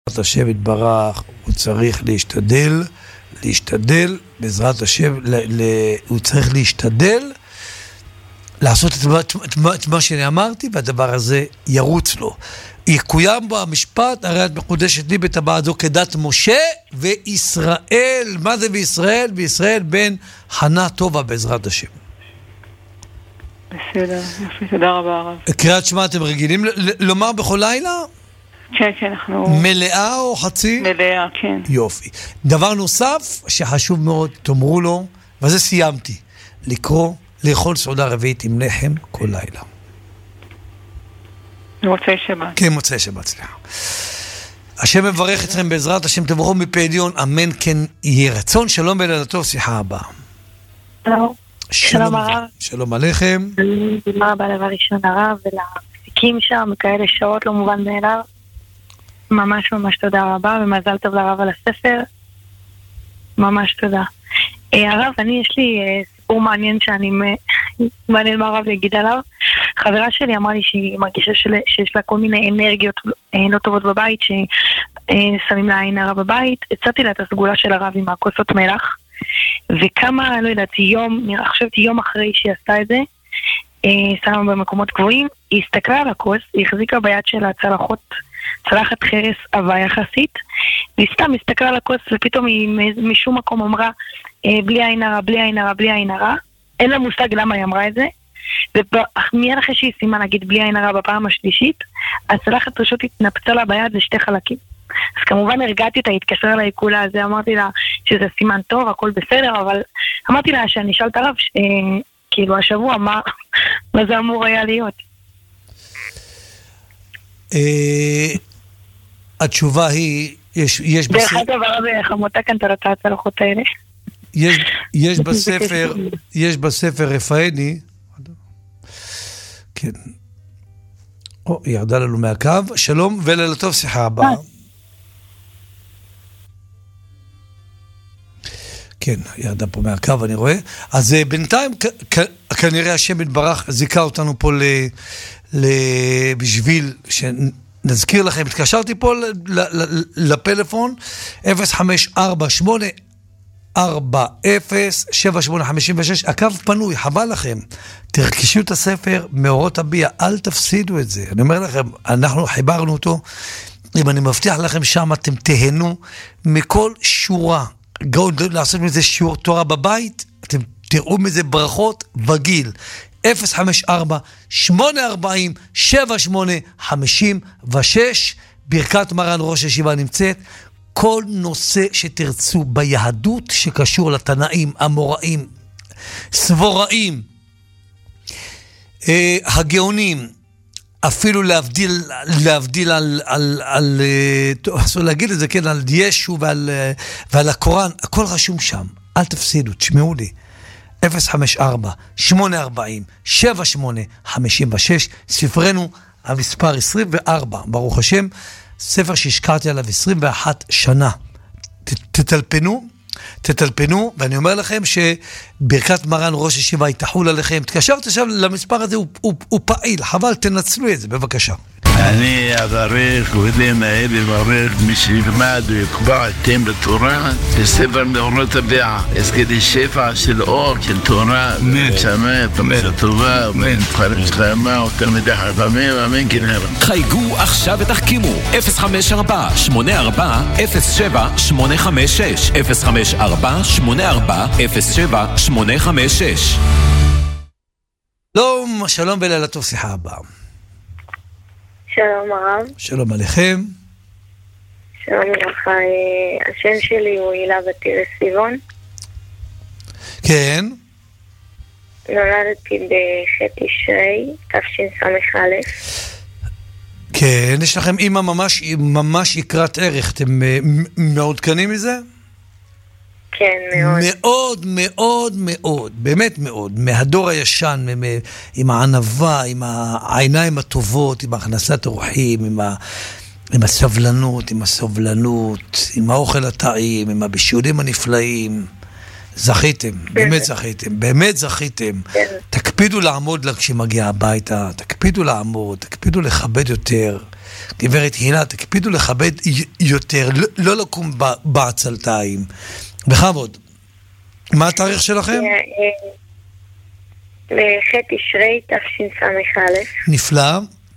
השם יתברך, הוא צריך להשתדל בעזרת השם, הוא צריך להשתדל לעשות את מה שאני אמרתי, והדבר הזה ירוץ לו. יקוים בו המשפט, הרי את מקודשת לי בטבעת זו כדת משה וישראל. מה זה בישראל? בישראל בן חנה טובה בעזרת השם. בסדר, יופי, תודה רבה הרב. קריאת שמע אתם רגילים לומר בכל לילה? כן, כן, אנחנו... מלאה או חצי? מלאה, כן. יופי. דבר נוסף שחשוב מאוד, תאמרו לו, וזה סיימתי, לאכול סעודה רביעית עם לחם כל לילה. מוצאי שבת. כן, מוצאי שבת, סליחה. השם מברך אתכם בעזרת השם, תברכו מפי עליון, אמן כן יהיה רצון. שלום ולילה טוב, שיחה הבאה. שלום הרב. שלום עליכם. תודה רבה דבר ראשון הרב ולפסיקים שם, כאלה שעות לא מובן מאליו. ממש ממש תודה רבה, ומזל טוב לרב על הספר. ממש תודה. הרב, יש לי סיפור מעניין מעניין מה הרב יגיד עליו. חברה שלי אמרה לי שהיא מרגישה שיש לה כל מיני אנרגיות לא טובות בבית, ששמים לה עין הרע בבית. הצעתי לה את הסגולה של הרב עם הכוסות מלח, וכמה, לא יודעת, חשבתי יום אחרי שהיא עשתה את זה, שמה במקומות גבוהים, היא הסתכלה על הכוס, היא החזיקה ביד שלה צלחת חרס עבה יחסית, והיא סתם הסתכלה על הכוס, ופתאום היא משום מקום אמרה, בלי עין הרע, בלי עין הרע, בלי עין הרע. אין לה מושג למה היא אמרה את זה, ומיד אחרי שהיא סיימה להגיד בלי עין הרע בפעם השלישית, הצלחת פשוט התנפצה לה ביד לשתי חלקים. אז כמובן הרגעתי אותה, התקשרה לה כולה, אז אמרתי לה שזה סימן טוב, הכל בסדר, אבל אמרתי לה שאני אשאל את הרב, כאילו השבוע, מה זה אמור היה להיות? התשובה היא, דרך אגב הרב חמותה כאן תרצה הצלחות האלה. יש בספר רפאני, כן, ירדה לנו מהקו. שלום ולילה טוב, שיחה הבאה. כן, ירדה פה מהקו, אני רואה. אז בינתיים, כנראה השם יתברך זיכה אותנו פה בשביל שנזכיר לכם. התקשרתי פה לפלאפון 054-840-7856, הקו פנוי, חבל לכם. תרכשו את הספר מאורות הביאה, אל תפסידו את זה. אני אומר לכם, אנחנו חיברנו אותו, אם אני מבטיח לכם שם אתם תהנו מכל שורה. גאו לעשות מזה שיעור תורה בבית, אתם תראו מזה ברכות וגיל. 054-840-7856, ברכת מרן ראש הישיבה נמצאת. כל נושא שתרצו ביהדות שקשור לתנאים, אמוראים, סבוראים, הגאונים, אפילו להבדיל על אסור להגיד את זה, כן, על ישו ועל הקוראן, הכל רשום שם. אל תפסידו, תשמעו לי. 054-840-7856, ספרנו המספר 24, ברוך השם, ספר שהשקעתי עליו 21 שנה. תטלפנו, ואני אומר לכם שברכת מרן ראש הישיבה תחול עליכם. תקשרת עכשיו למספר הזה, הוא פעיל, חבל, תנצלו את זה, בבקשה. אני אברך, ולמעל לברך, מי שילמד ויקבע אתם לתורה, בספר מאורות הביאה, יזכה לשפע של אור, של תורה, ושמע, פרצה טובה, ונבחרת שחיימה, ותלמידי חכמים, אמן כן הרב. חייגו עכשיו ותחכימו, 054-84-07-856, 054-84-07-856. שלום ולילה טוב, שיחה הבאה. שלום הרב. שלום עליכם. שלום לך, השם שלי הוא הילה בתירס סיבון. כן. נולדתי בח' תשרי, תשס"א. כן, יש לכם אמא ממש יקרת ערך, אתם מעודכנים מזה? כן, מאוד. מאוד, מאוד, מאוד, באמת מאוד. מהדור הישן, עם הענווה, עם העיניים הטובות, עם הכנסת אורחים, עם הסבלנות, עם האוכל הטעים, עם הבישולים הנפלאים. זכיתם, באמת זכיתם, באמת זכיתם. תקפידו לעמוד לה כשמגיע הביתה, תקפידו לעמוד, תקפידו לכבד יותר. גברת הילה, תקפידו לכבד יותר, לא לקום בעצלתיים. בכבוד. מה התאריך שלכם? לח' תשרי תשס"א. נפלא.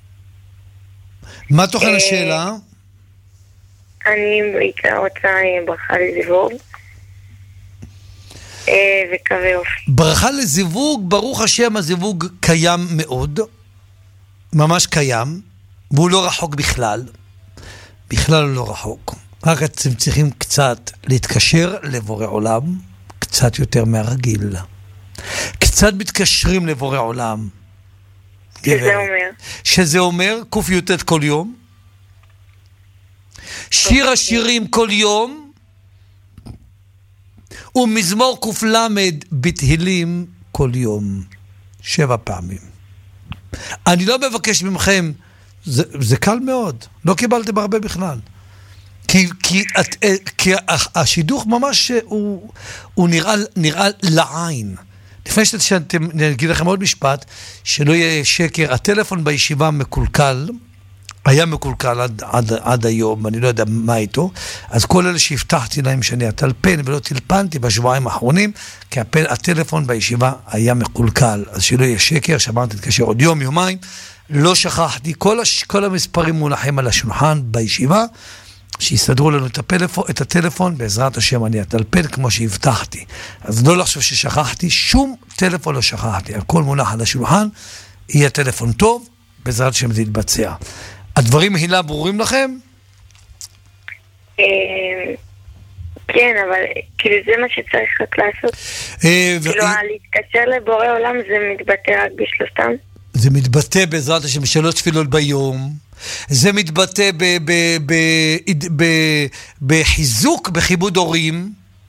מה תוכן השאלה? אני בעיקר רוצה ברכה לזיווג וקווי אופי. ברכה לזיווג, ברוך השם, הזיווג קיים מאוד, ממש קיים, והוא לא רחוק בכלל. בכלל לא רחוק. רק אתם צריכים קצת להתקשר לבורא עולם, קצת יותר מהרגיל. קצת מתקשרים לבורא עולם. שזה אומר? שזה אומר ק"ט כל יום, שיר השירים כל יום, ומזמור ק"ל בתהילים כל יום, 7 פעמים. אני לא מבקש ממכם, זה קל מאוד, לא קיבלתם הרבה בכלל. כי השידוך ממש הוא נראה לעין. לפני שאתם, נגיד לכם עוד משפט, שלא יהיה שקר, הטלפון בישיבה מקולקל, היה מקולקל עד היום, אני לא יודע מה איתו, אז כל אלה שהבטחתי להם שאני אטלפן ולא טלפנתי בשבועיים האחרונים, כי הטלפון בישיבה היה מקולקל, אז שלא יהיה שקר, שאמרתי תתקשר עוד יום, יומיים, לא שכחתי, כל המספרים מונחים על השולחן בישיבה, שיסדרו לנו את הטלפון, בעזרת השם אני אטלפן כמו שהבטחתי. אז לא לחשוב ששכחתי, שום טלפון לא שכחתי, הכל מונח על השולחן, יהיה טלפון טוב, בעזרת השם זה יתבצע. הדברים הילה ברורים לכם? כן, אבל כאילו זה מה שצריך רק לעשות. כאילו להתקשר לבורא עולם זה מתבטא רק בשלושתם? זה מתבטא בעזרת השם 3 תפילות ביום, זה מתבטא בחיזוק, בכיבוד הורים.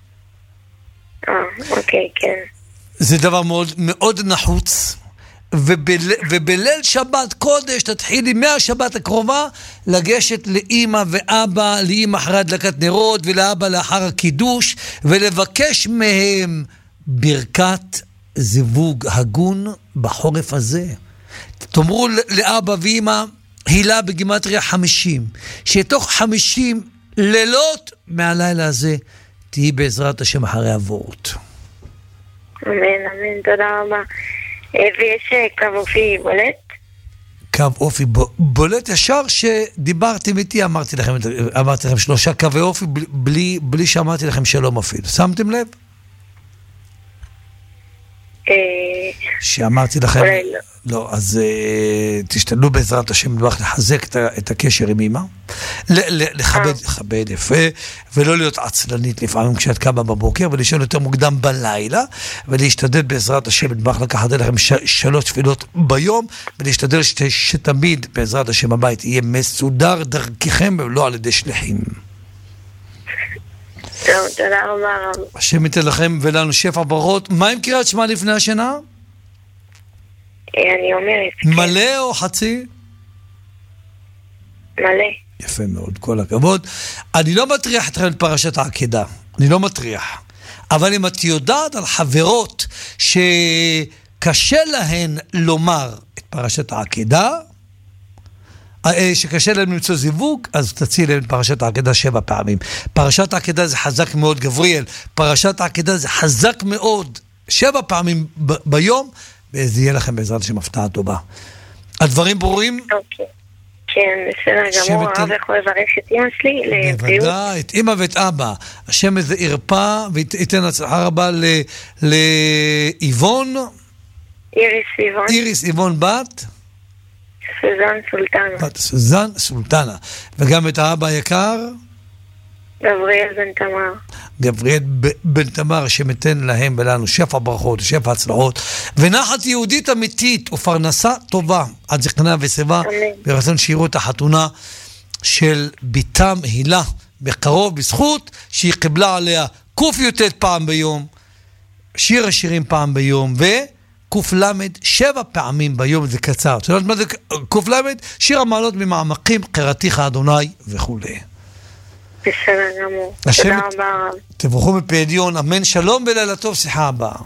אוקיי, כן. זה דבר מאוד מאוד נחוץ. ובליל שבת קודש תתחילי מהשבת הקרובה לגשת לאמא ואבא, לאמא אחרי הדלקת נרות ולאבא לאחר הקידוש, ולבקש מהם ברכת זיווג הגון בחורף הזה. תאמרו לאבא ואמא הילה בגימטריה 50, שתוך 50 לילות מהלילה הזה תהי בעזרת השם אחרי הוורט. אמן, אמן, תודה רבה. ויש קו אופי בולט? קו אופי בולט, ישר שדיברתם איתי אמרתי לכם 3 קווי אופי בלי שאמרתי לכם שלום אפילו. שמתם לב? שאמרתי לכם לא, אז תשתדלו בעזרת השם לחזק את הקשר עם אמא, לכבד יפה, ולא להיות עצלנית לפעמים כשאת קמה בבוקר, ולישון יותר מוקדם בלילה, ולהשתדל בעזרת השם לקחת לכם 3 תפילות ביום, ולהשתדל שתמיד בעזרת השם הבית יהיה מסודר דרככם, ולא על ידי שליחים. טוב, תודה רבה רב. השם ייתן לכם ולנו שפע ברכות. מה עם קריאת שמע לפני השינה? אני אומרת. מלא או חצי? מלא. יפה מאוד, כל הכבוד. אני לא מטריח אתכם את פרשת העקדה. אני לא מטריח. אבל אם את יודעת על חברות שקשה להן לומר את פרשת העקדה, שקשה להם למצוא זיווג, אז תציעי להם את פרשת העקדה 7 פעמים. פרשת העקדה זה חזק מאוד, גבריאל. פרשת העקדה זה חזק מאוד. 7 פעמים ביום, וזה יהיה לכם בעזרת השם הפתעה טובה. הדברים ברורים? אוקיי. כן, בסדר גמור. הרב יכול לברך את אמא שלי לבריאות. בוודאי, את אמא ואת אבא. השם איזה ירפא, וייתן הצלחה רבה לאיבון. איריס איבון בת? סוזן סולטנה. סוזן סולטנה. וגם את האבא היקר? גבריאל בן תמר. גבריאל בן תמר, שמתן להם ולנו שפע ברכות, שפע הצלחות, ונחת יהודית אמיתית ופרנסה טובה עד זקנה ושיבה, ברצון שיראו את החתונה של ביתם הילה בקרוב, בזכות שהיא קיבלה עליה ק"ט פעם ביום, שיר השירים פעם ביום, וק"ל 7 פעמים ביום. זה קצר. אתה יודעת מה זה ק"ל? שיר המעלות ממעמקים, קראתיך אדוני וכו'. בסדר גמור. השם- תודה רבה הרב. תברכו מפדיון, אמן, שלום ולילה טוב, שיחה הבאה.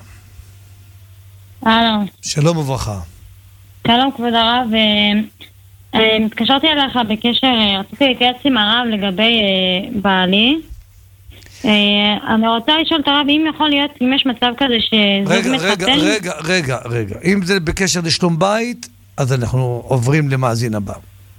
הלו, שלום וברכה. שלום כבוד הרב, התקשרתי אליך בקשר, רציתי להתייעץ עם הרב לגבי בעלי. אני רוצה לשאול את הרב אם יכול להיות, אם יש מצב כזה שזוג מתחתן. רגע. אם זה בקשר לשלום בית, אז אנחנו עוברים למאזין הבא.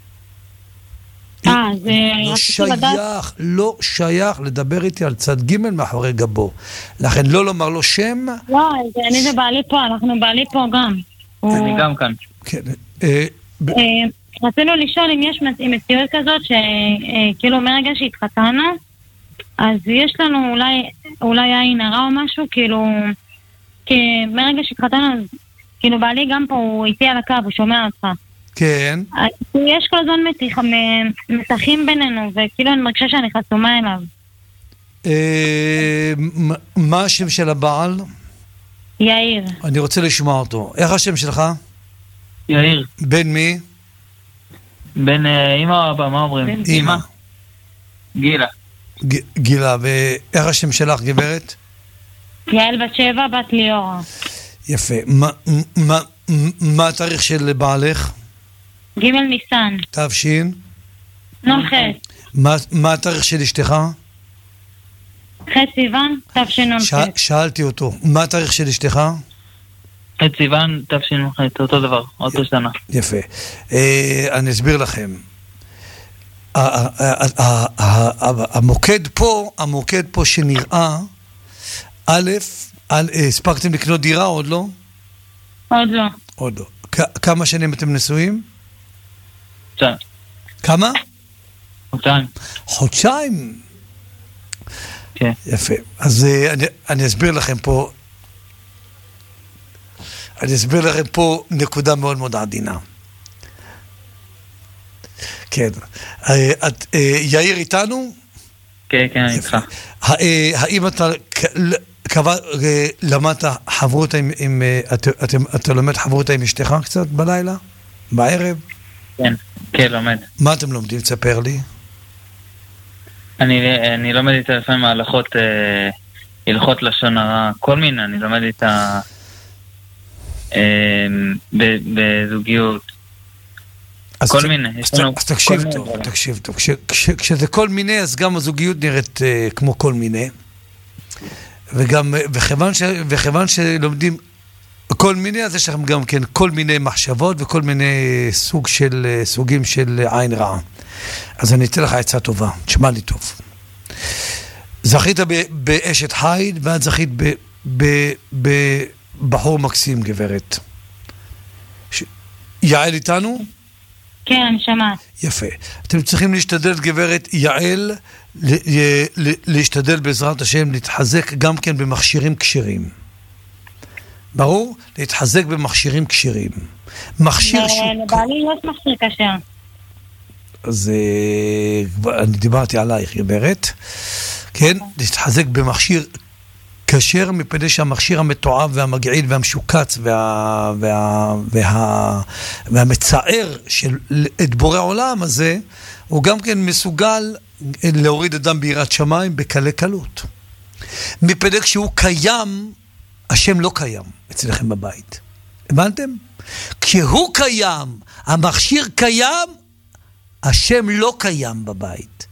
זה רציתי לדעת. לא שייך לדבר איתי על צד ג' מאחורי גבו. לכן לא לומר לו שם. לא, אני זה בעלי פה, אנחנו בעלי פה גם. אני גם כאן. כן. רצינו לשאול אם יש מציאות כזאת שכאילו מרגע שהתחתנו, אז יש לנו אולי עין הרע או משהו, כאילו, כי מרגע שהתחתנו, כאילו בעלי גם פה, הוא איתי על הקו, הוא שומע אותך. כן. יש כל הזמן מתחים בינינו, וכאילו אני מרגישה שאני חסומה אליו. מה השם של הבעל? יאיר. אני רוצה לשמוע אותו. איך השם שלך? יאיר. בן מי? בן אמא או אבא, מה אומרים? אמא. גילה. גילה, ואיך השם שלך, גברת? יעל בת 7, בת ליאור. יפה. מה התאריך של בעלך? ג' ניסן. תבשין? נ"ח. מה התאריך של אשתך? ח' סיוון, תשנ"ח. שאלתי אותו, מה התאריך של אשתך? ח' סיוון, תשנ"ח, אותו דבר, אותו שנה. יפה. אני אסביר לכם. המוקד פה שנראה, א', הספקתם לקנות דירה עוד לא? עוד לא. עוד לא. כמה שנים אתם נשואים? חודשיים. כמה? חודשיים. חודשיים? כן. יפה. אז אני אסביר לכם פה נקודה מאוד מאוד עדינה. כן. יאיר איתנו? כן, אני איתך. האם אתה למדת חברות עם, אתה לומד חברות עם אשתך קצת בלילה? בערב? כן, לומד. מה אתם לומדים? תספר לי. אני לומד איתה לפעמים הלכות לשון הרע, כל מיני, אני לומד איתה בזוגיות, כל מיני. אז תקשיב טוב, כשזה כל מיני, אז גם הזוגיות נראית כמו כל מיני, וכיוון שלומדים כל מיני, אז יש לכם גם כן כל מיני מחשבות וכל מיני סוגים של עין רעה. אז אני אתן לך עצה טובה, תשמע לי טוב. זכית באשת חיל, ואת זכית בבחור מקסים, גברת. יעל איתנו? כן, אני שמעת. יפה. אתם צריכים להשתדל, גברת יעל, להשתדל בעזרת השם, להתחזק גם כן במכשירים כשרים. ברור? להתחזק במכשירים כשרים. מכשיר לבעלי יש מכשיר כשר. אז אני דיברתי עלייך, גברת. כן? להתחזק במכשיר כשר, מפני שהמכשיר המתועב והמגעיל והמשוקץ והמצער של את בורא העולם הזה, הוא גם כן מסוגל להוריד אדם ביראת שמיים בקלי קלות. מפני כשהוא קיים, השם לא קיים אצלכם בבית. הבנתם? כשהוא קיים, המכשיר קיים, השם לא קיים בבית.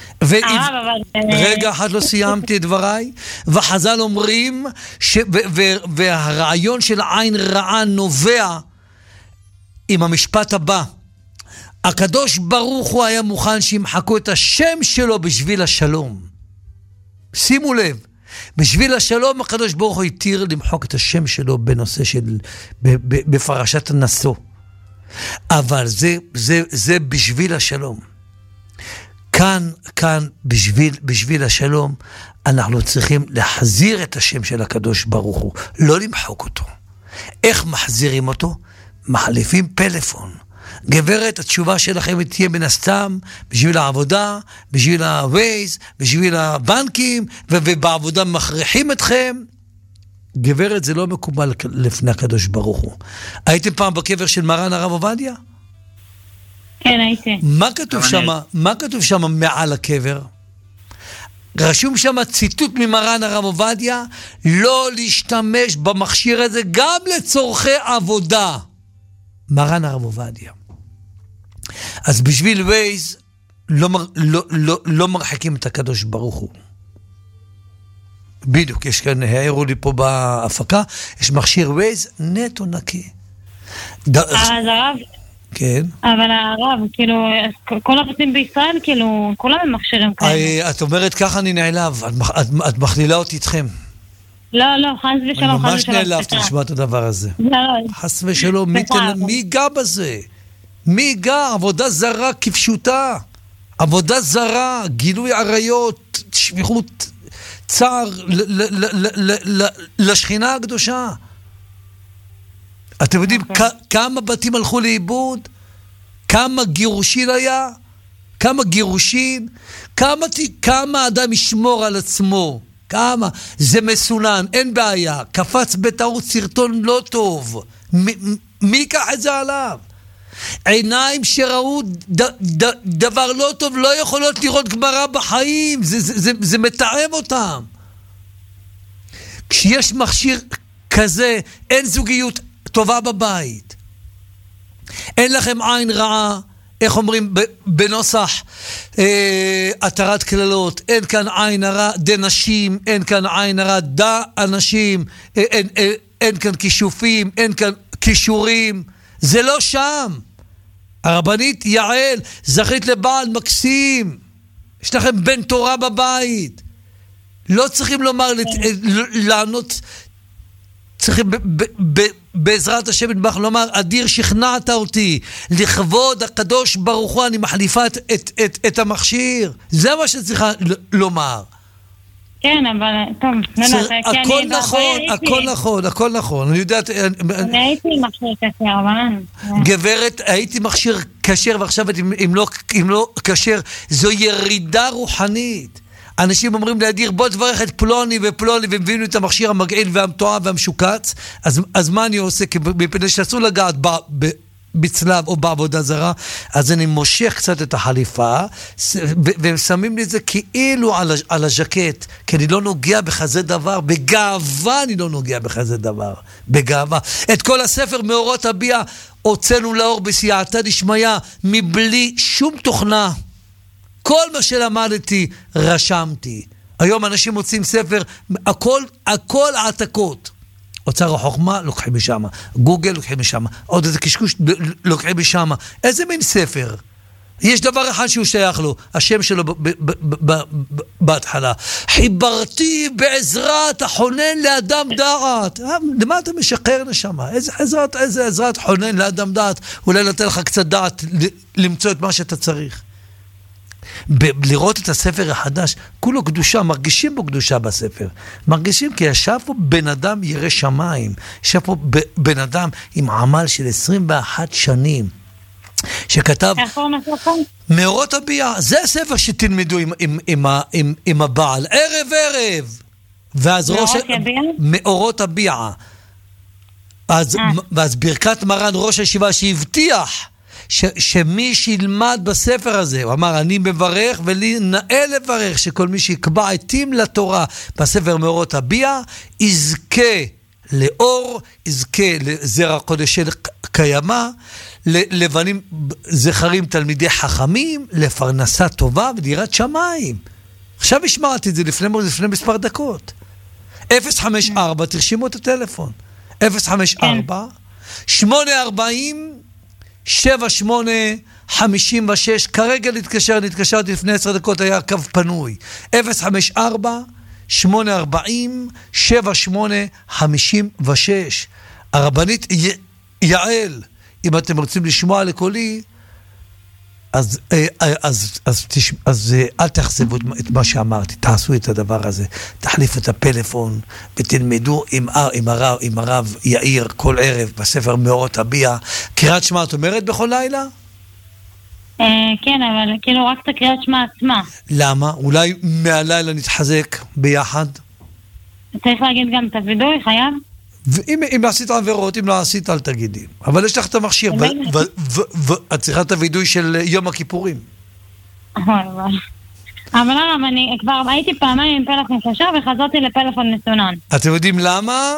רגע אחד לא סיימתי את דבריי, וחז"ל אומרים והרעיון של עין רעה נובע עם המשפט הבא: הקדוש ברוך הוא היה מוכן שימחקו את השם שלו בשביל השלום. שימו לב, בשביל השלום הקדוש ברוך הוא התיר למחוק את השם שלו בנושא של בפרשת הנשוא, אבל זה בשביל השלום. כאן בשביל השלום אנחנו צריכים להחזיר את השם של הקדוש ברוך הוא, לא למחוק אותו. איך מחזירים אותו? מחליפים פלאפון. גברת, התשובה שלכם תהיה מן הסתם בשביל העבודה, בשביל הווייז, בשביל הבנקים, ובעבודה מכריחים אתכם. גברת, זה לא מקובל לפני הקדוש ברוך הוא. הייתם פעם בקבר של מרן הרב עובדיה? כן, הייתי. מה כתוב שם מעל הקבר? רשום שם ציטוט ממרן הרב עובדיה, לא להשתמש במכשיר הזה גם לצורכי עבודה. מרן הרב עובדיה. אז בשביל ווייז לא מרחיקים את הקדוש ברוך הוא. בדיוק, יש כאן, העירו לי פה בהפקה, יש מכשיר ווייז נטו נקי. אז הרב, כן. אבל הרב, כאילו, כל הרופאים בישראל, כאילו, כולם הם מכשירים כאלה. את אומרת ככה אני נעלב, את מכלילה אותי איתכם. לא, חס ושלום. אני ממש נעלבתי לשמוע את הדבר הזה. לא. חס ושלום, מי ייגע בזה? מי ייגע? עבודה זרה כפשוטה. עבודה זרה, גילוי עריות, שפיכות צער לשכינה הקדושה. אתם יודעים כמה בתים הלכו לאיבוד? כמה גירושין היה? כמה גירושין? כמה אדם ישמור על עצמו? כמה? זה מסונן, אין בעיה. קפץ בטעות סרטון לא טוב. מי ייקח את זה עליו? עיניים שראו דבר לא טוב לא יכולות לראות גמרא בחיים. זה מתעב אותם. כשיש מכשיר כזה, אין זוגיות טובה בבית. אין לכם עין רעה, איך אומרים בנוסח התרת כללות, אין כאן עין הרע דנשים, אין כאן עין הרע דה אנשים, אין כאן כישופים, אין כאן כישורים. זה לא שם. הרבנית יעל, זכית לבעל מקסים, יש לכם בן תורה בבית. לא צריכים לענות, צריכים בעזרת השם נדבך לומר, אדיר שכנעת אותי, לכבוד הקדוש ברוך הוא אני מחליפה את המכשיר. זה מה שצריכה לומר. כן, אבל טוב, הכל נכון, הכל נכון. אני יודעת, אני הייתי מכשיר כשר, אבל גברת, הייתי מכשיר כשר, ועכשיו אם לא כשר, זו ירידה רוחנית. אנשים אומרים להדיר, בוא תברך את פלוני ופלוני, ומבינו את המכשיר המגעיל והמתועב והמשוקץ. אז מה אני עושה? מפני שאסור לגעת בצלב או בעבודה זרה, אז אני מושך קצת את החליפה, והם שמים לי את זה כאילו על הז'קט, כי אני לא נוגע בכזה דבר, בגאווה אני לא נוגע בכזה דבר, בגאווה. את כל הספר מאורות הביאה הוצאנו לאור בסייעתא דשמיא, מבלי שום תוכנה. כל מה שלמדתי רשמתי. היום אנשים מוצאים ספר, הכל העתקות. אוצר החוכמה לוקחים משם, גוגל לוקחים משם, עוד איזה קשקוש לוקחים משם. איזה מין ספר? יש דבר אחד שהוא שייך לו, השם שלו בהתחלה. חיברתי בעזרת החונן לאדם דעת. למה אתה משקר נשמה? איזה עזרת חונן לאדם דעת? אולי נתן לך קצת דעת למצוא את מה שאתה צריך. לראות את הספר החדש, כולו קדושה, מרגישים בו קדושה בספר. מרגישים כי ישב פה בן אדם ירא שמיים, ישב פה בן אדם עם עמל של 21 שנים, שכתב מאורות הביאה. זה הספר שתלמדו עם הבעל, ערב. ואז מאורות הביאה. ואז ברכת מרן ראש הישיבה שהבטיח שמי שילמד בספר הזה, הוא אמר, אני מברך ולי נאה לברך, שכל מי שיקבע עתים לתורה בספר מאורות הביאה, יזכה לאור, יזכה לזרע קודש של קיימה, לבנים זכרים תלמידי חכמים, לפרנסה טובה ודירת שמיים. עכשיו השמעתי את זה לפני מספר דקות. 054, תרשימו את הטלפון. 054 840 7856, כרגע נתקשרתי לפני 10 דקות, היה קו פנוי. 054 840 7856. הרבנית יעל, אם אתם רוצים לשמוע לקולי, אז אל תחסבו את מה שאמרתי, תעשו את הדבר הזה, תחליף את הפלאפון ותלמדו עם הרב יאיר כל ערב בספר מאורות הביאה. קריאת שמע את אומרת בכל לילה? כן, אבל כאילו רק את הקריאת שמע עצמה. למה? אולי מהלילה נתחזק ביחד? צריך להגיד גם את הוידוי, חייב? אם עשית עבירות, אם לא עשית, אל תגידי. אבל יש לך את המכשיר, ואת צריכה את הוידוי של יום הכיפורים. אבל הרב, אני כבר הייתי פעמיים עם פלאפון כשר וחזרתי לפלאפון מסונן. אתם יודעים למה?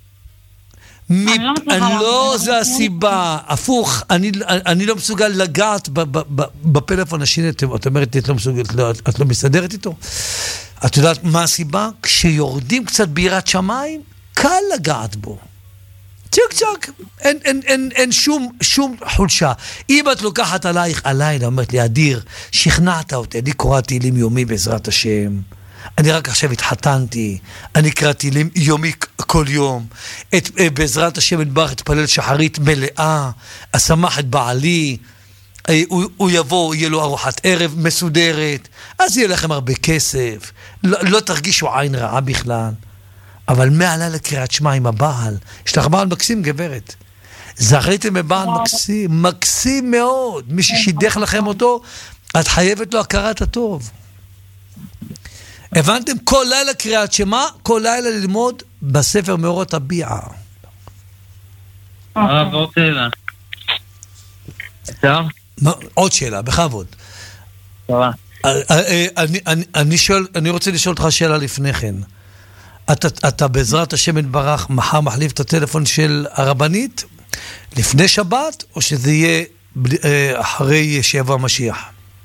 לא, זה הסיבה. הפוך, אני לא מסוגל לגעת בפלאפון השני. את אומרת, את לא מסתדרת איתו? את יודעת מה הסיבה? כשיורדים קצת ביראת שמיים, קל לגעת בו. צ'ק צ'ק, אין שום חולשה. אם את לוקחת עלייך, אומרת לי, אדיר, שכנעת אותי, אני קורא תהילים יומי בעזרת השם. אני רק עכשיו התחתנתי, אני קרא תהילים יומי כל יום. בעזרת השם נדבך אתפלל שחרית מלאה, אשמח את בעלי, הוא יבוא, יהיה לו ארוחת ערב מסודרת, אז יהיה לכם הרבה כסף, לא תרגישו עין רעה בכלל. אבל מעלה לקריאת שמע עם הבעל, יש לך בעל מקסים גברת, זכיתם בבעל מקסים, מקסים מאוד, מי ששידך לכם אותו, את חייבת לו הכרת הטוב. הבנתם? כל לילה קריאת שמע, כל לילה ללמוד בספר מאורות הביעה. עוד שאלה. אפשר? עוד שאלה, בכבוד. טובה. אני רוצה לשאול אותך שאלה לפני כן. אתה בעזרת השם יתברך מחר מחליף את הטלפון של הרבנית לפני שבת, או שזה יהיה אחרי שיבוא המשיח?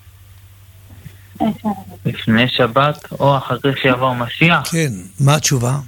לפני שבת או אחרי שיבוא המשיח? כן, מה התשובה?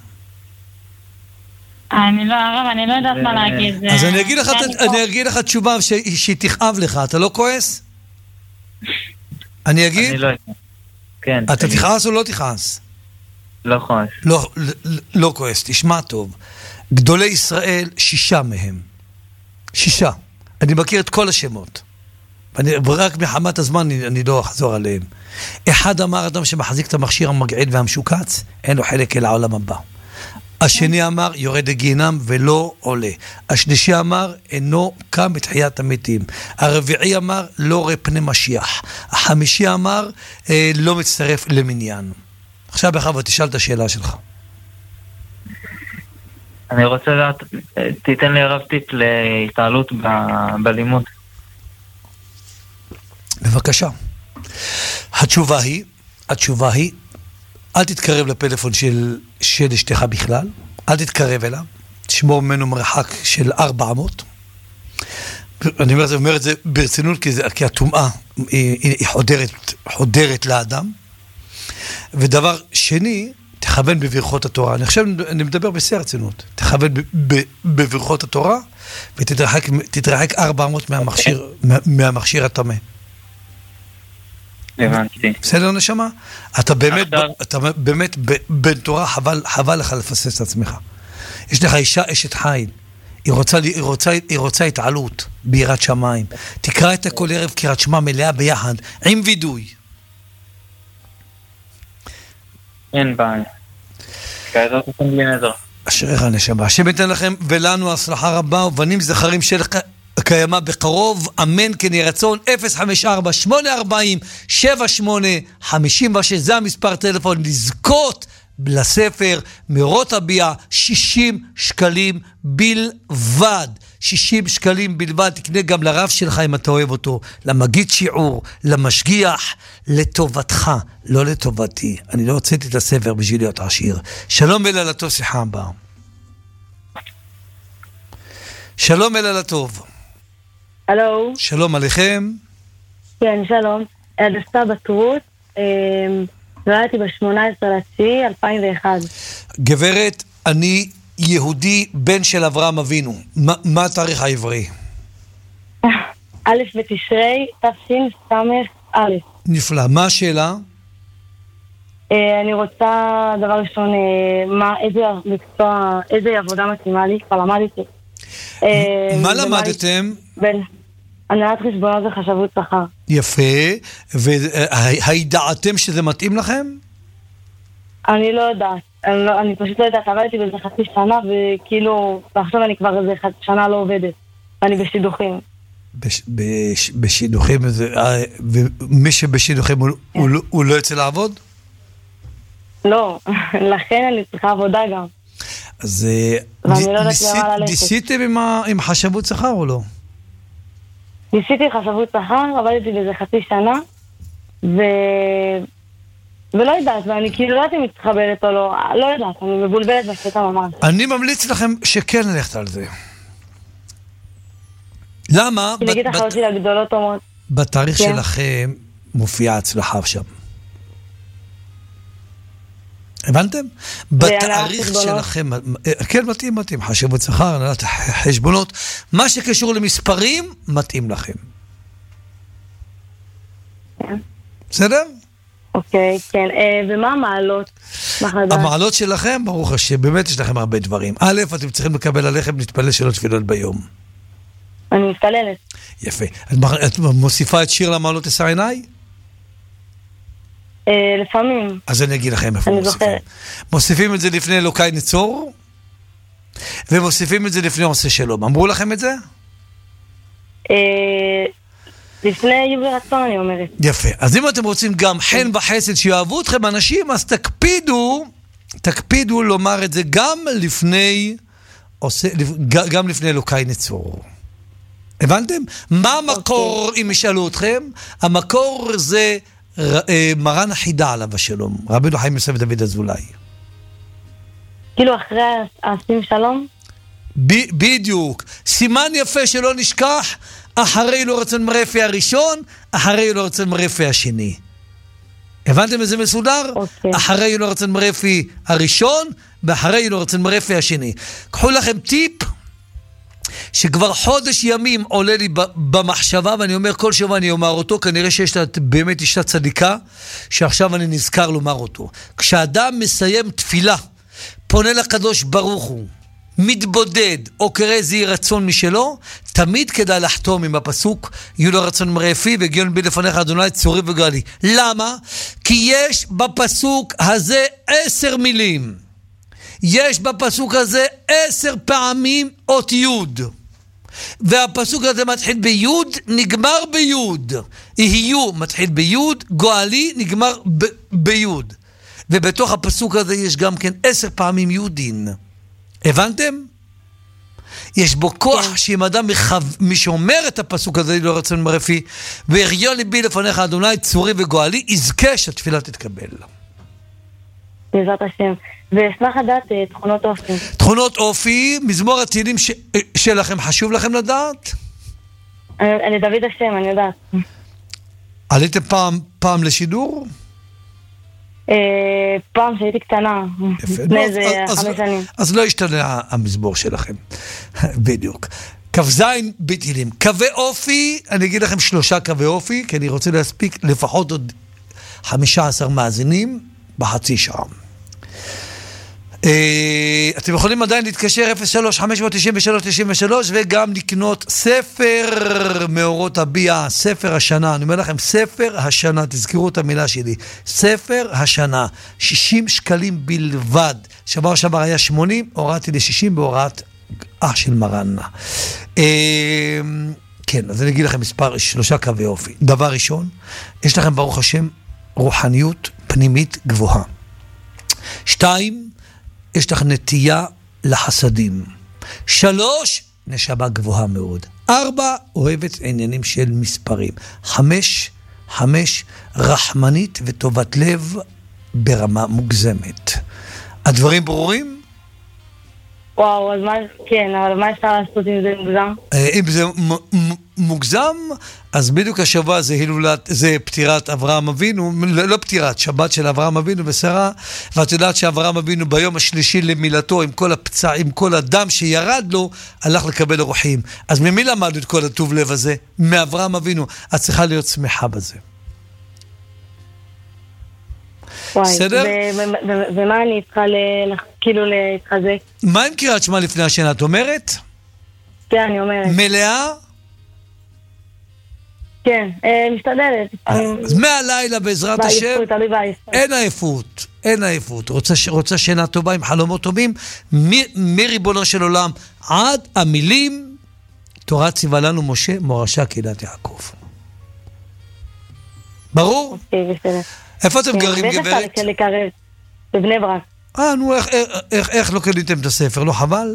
אני לא יודעת מה להגיד. אז אני אגיד לך תשובה שהיא תכאב לך, אתה לא כועס? אני אגיד? אני לא. כן. אתה תכעס או לא תכעס? לא כועס. לא כועס, תשמע טוב. גדולי ישראל, 6 מהם. 6. אני מכיר את כל השמות. רק מחמת הזמן אני לא אחזור עליהם. אחד אמר, אדם שמחזיק את המכשיר המגעיל והמשוקץ, אין לו חלק אל העולם הבא. השני אמר, יורד לגיהנם ולא עולה. השלישי אמר, אינו קם בתחיית המתים. הרביעי אמר, לא רואה פני משיח. החמישי אמר, לא מצטרף למניין. עכשיו בכבוד, תשאל את השאלה שלך. אני רוצה לדעת, תיתן לי רב טיפ להתעלות בלימוד. בבקשה. התשובה היא, אל תתקרב לפלאפון של אשתך בכלל, אל תתקרב אליו, תשמור ממנו מרחק של 400. אני אומר את זה ברצינות, כי הטומאה היא חודרת לאדם. ודבר שני, תכוון בברכות התורה. אני מדבר בשיא הרצינות. תכוון בברכות התורה, ותתרחק 400 מהמכשיר התמה. הבנתי. בסדר נשמה? אתה באמת בן תורה, חבל לך לפסס את עצמך. יש לך אישה אשת חיל, היא רוצה התעלות ביראת שמיים. תקרא את הכל ערב קריאת שמע מלאה ביחד, עם וידוי. אין בעיה. כעזרת לכם בלי נדר. אשריך נשמה. השם ייתן לכם ולנו הצלחה רבה, ובנים זכרים של קיימה בקרוב, אמן כן יהי רצון. 054-840-7856, זה המספר טלפון לזכות לספר מאורות הביעה. 60 שקלים בלבד, 60 שקלים בלבד. תקנה גם לרב שלך אם אתה אוהב אותו, למגיד שיעור, למשגיח, לטובתך, לא לטובתי. אני לא הוצאתי את הספר בשביל להיות עשיר. שלום אלה לטוב, שיחה הבאה. שלום אלה לטוב. הלו. שלום עליכם. כן, שלום. הדסה בתרות, נולדתי ב-18/9/2001. גברת, אני יהודי בן של אברהם אבינו. מה התאריך העברי? א' בתשרי, תשס"א. נפלא. מה השאלה? אני רוצה, דבר ראשון, איזה מקצוע, איזה עבודה מתאימה לי? כבר למדתי. מה למדתם? הנהלת חשבונות וחשבות שכר. יפה. והידעתם שזה מתאים לכם? אני לא יודעת. אני פשוט לא יודעת. עבדתי באיזה חצי שנה, וכאילו, ועכשיו אני כבר איזה חצי שנה לא עובדת. ואני בשידוכים. בשידוכים? ומי שבשידוכים הוא לא יוצא לעבוד? לא. לכן אני צריכה עבודה גם. אז ניסיתם עם חשבות שכר או לא? ניסיתי חשבות שכר, עבדתי באיזה חצי שנה, ולא יודעת, ואני כאילו לא יודעת אם מתחברת או לא, לא יודעת, אני מבולבלת בשקטה ממש. אני ממליץ לכם שכן ללכת על זה. למה? כי נגיד החיות שלי הגדולות אומרות. בתאריך שלכם מופיעה הצלחה שם. הבנתם? בתאריך שלכם, כן, מתאים, חשבות שכר, הנהלת חשבונות, מה שקשור למספרים, מתאים לכם. בסדר? אוקיי, כן. ומה המעלות? המעלות שלכם, ברוך השם, באמת יש לכם הרבה דברים. א', אתם צריכים לקבל עליכם, להתפלל 3 תפילות ביום. אני מתפללת. יפה. את מוסיפה את שיר למעלות אשא עיניי? לפעמים. אז אני אגיד לכם איפה מוסיפים. מוסיפים את זה לפני אלוקי נצור, ומוסיפים את זה לפני עושה שלום. אמרו לכם את זה? לפני איוב ורצון, אני אומרת. יפה. אז אם אתם רוצים גם חן וחסד שיאהבו אתכם אנשים, אז תקפידו לומר את זה גם לפני אלוקי נצור. הבנתם? מה המקור, אם ישאלו אתכם? המקור זה מרן החידה עליו השלום, רבינו חיים יוסף דוד אזולאי. כאילו אחרי עשים שלום? בדיוק. סימן יפה שלא נשכח, אחרי לא רצון מרפי הראשון, אחרי לא רצון מרפי השני. הבנתם איזה מסודר? אחרי לא רצון מרפי הראשון, ואחרי לא רצון מרפי השני. קחו לכם טיפ, שכבר חודש ימים עולה לי במחשבה, ואני אומר כל שבוע אני אומר אותו, כנראה שיש לה באמת אישה צדיקה, שעכשיו אני נזכר לומר אותו. כשאדם מסיים תפילה, פונה לקדוש ברוך הוא, מתבודד, או קרא איזה רצון משלו, תמיד כדאי לחתום עם הפסוק, יהיו לו רצון מרפי, והגיון בי לפניך אדוני צורי וגאלי. למה? כי יש בפסוק הזה 10 מילים. יש בפסוק הזה 10 פעמים אות יוד. והפסוק הזה מתחיל ביוד, נגמר ביוד. יהיו מתחיל ביוד, גואלי נגמר ביוד. ובתוך הפסוק הזה יש גם כן 10 פעמים יודין. הבנתם? יש בו כוח שאם אדם משומר את הפסוק הזה לא רצון מרפי, והגיון ליבי לפניך אדוני צורי וגואלי, יזכה שהתפילה תתקבל. בעזרת השם. ואשמח לדעת תכונות אופי. תכונות אופי, מזמור התהילים שלכם חשוב לכם לדעת? אני דוד השם, אני יודעת. עליתם פעם לשידור? פעם שהייתי קטנה. לפני איזה 5 שנים. אז לא ישתנה המזמור שלכם. בדיוק. כ"ז בתהילים. קווי אופי, אני אגיד לכם 3 קווי אופי, כי אני רוצה להספיק לפחות עוד 15 מאזינים בחצי שעה. אתם יכולים עדיין להתקשר 03-593-93 וגם לקנות ספר מאורות הביאה, ספר השנה. אני אומר לכם, ספר השנה, תזכרו את המילה שלי, ספר השנה, 60 שקלים בלבד. שבוע שעבר היה 80, הורדתי ל-60 בהוראת של מרן. כן, אז אני אגיד לכם 3 קווי אופי. דבר ראשון, יש לכם ברוך השם רוחניות פנימית גבוהה. 2, יש לך נטייה לחסדים. 3, נשמה גבוהה מאוד. 4, אוהבת עניינים של מספרים. 5, רחמנית וטובת לב ברמה מוגזמת. הדברים ברורים? וואו, אז מה, כן, אבל מה אפשר לעשות אם זה מוגזם? אם זה מוגזם, אז בדיוק השבוע זה פטירת אברהם אבינו, לא פטירת, שבת של אברהם אבינו ושרה, ואת יודעת שאברהם אבינו ביום השלישי למילתו, עם כל הפצע, עם כל הדם שירד לו, הלך לקבל אורחים. אז ממי למדנו את כל הטוב לב הזה? מאברהם אבינו. את צריכה להיות שמחה בזה. בסדר? ומה אני צריכה כאילו להתחזק? מה עם קריאת שמע לפני השינה? את אומרת? כן, אני אומרת. מלאה? כן, משתדלת. אז מהלילה בעזרת השם, אין עייפות. רוצה שינה טובה עם חלומות טובים, מריבונו של עולם עד המילים, תורה ציווה לנו משה, מורשה קהילת יעקב. ברור? בסדר. איפה אתם גרים, גברת? ואיך אפשר לקרב? בבני ברק. נו, איך לא קניתם את הספר? לא חבל?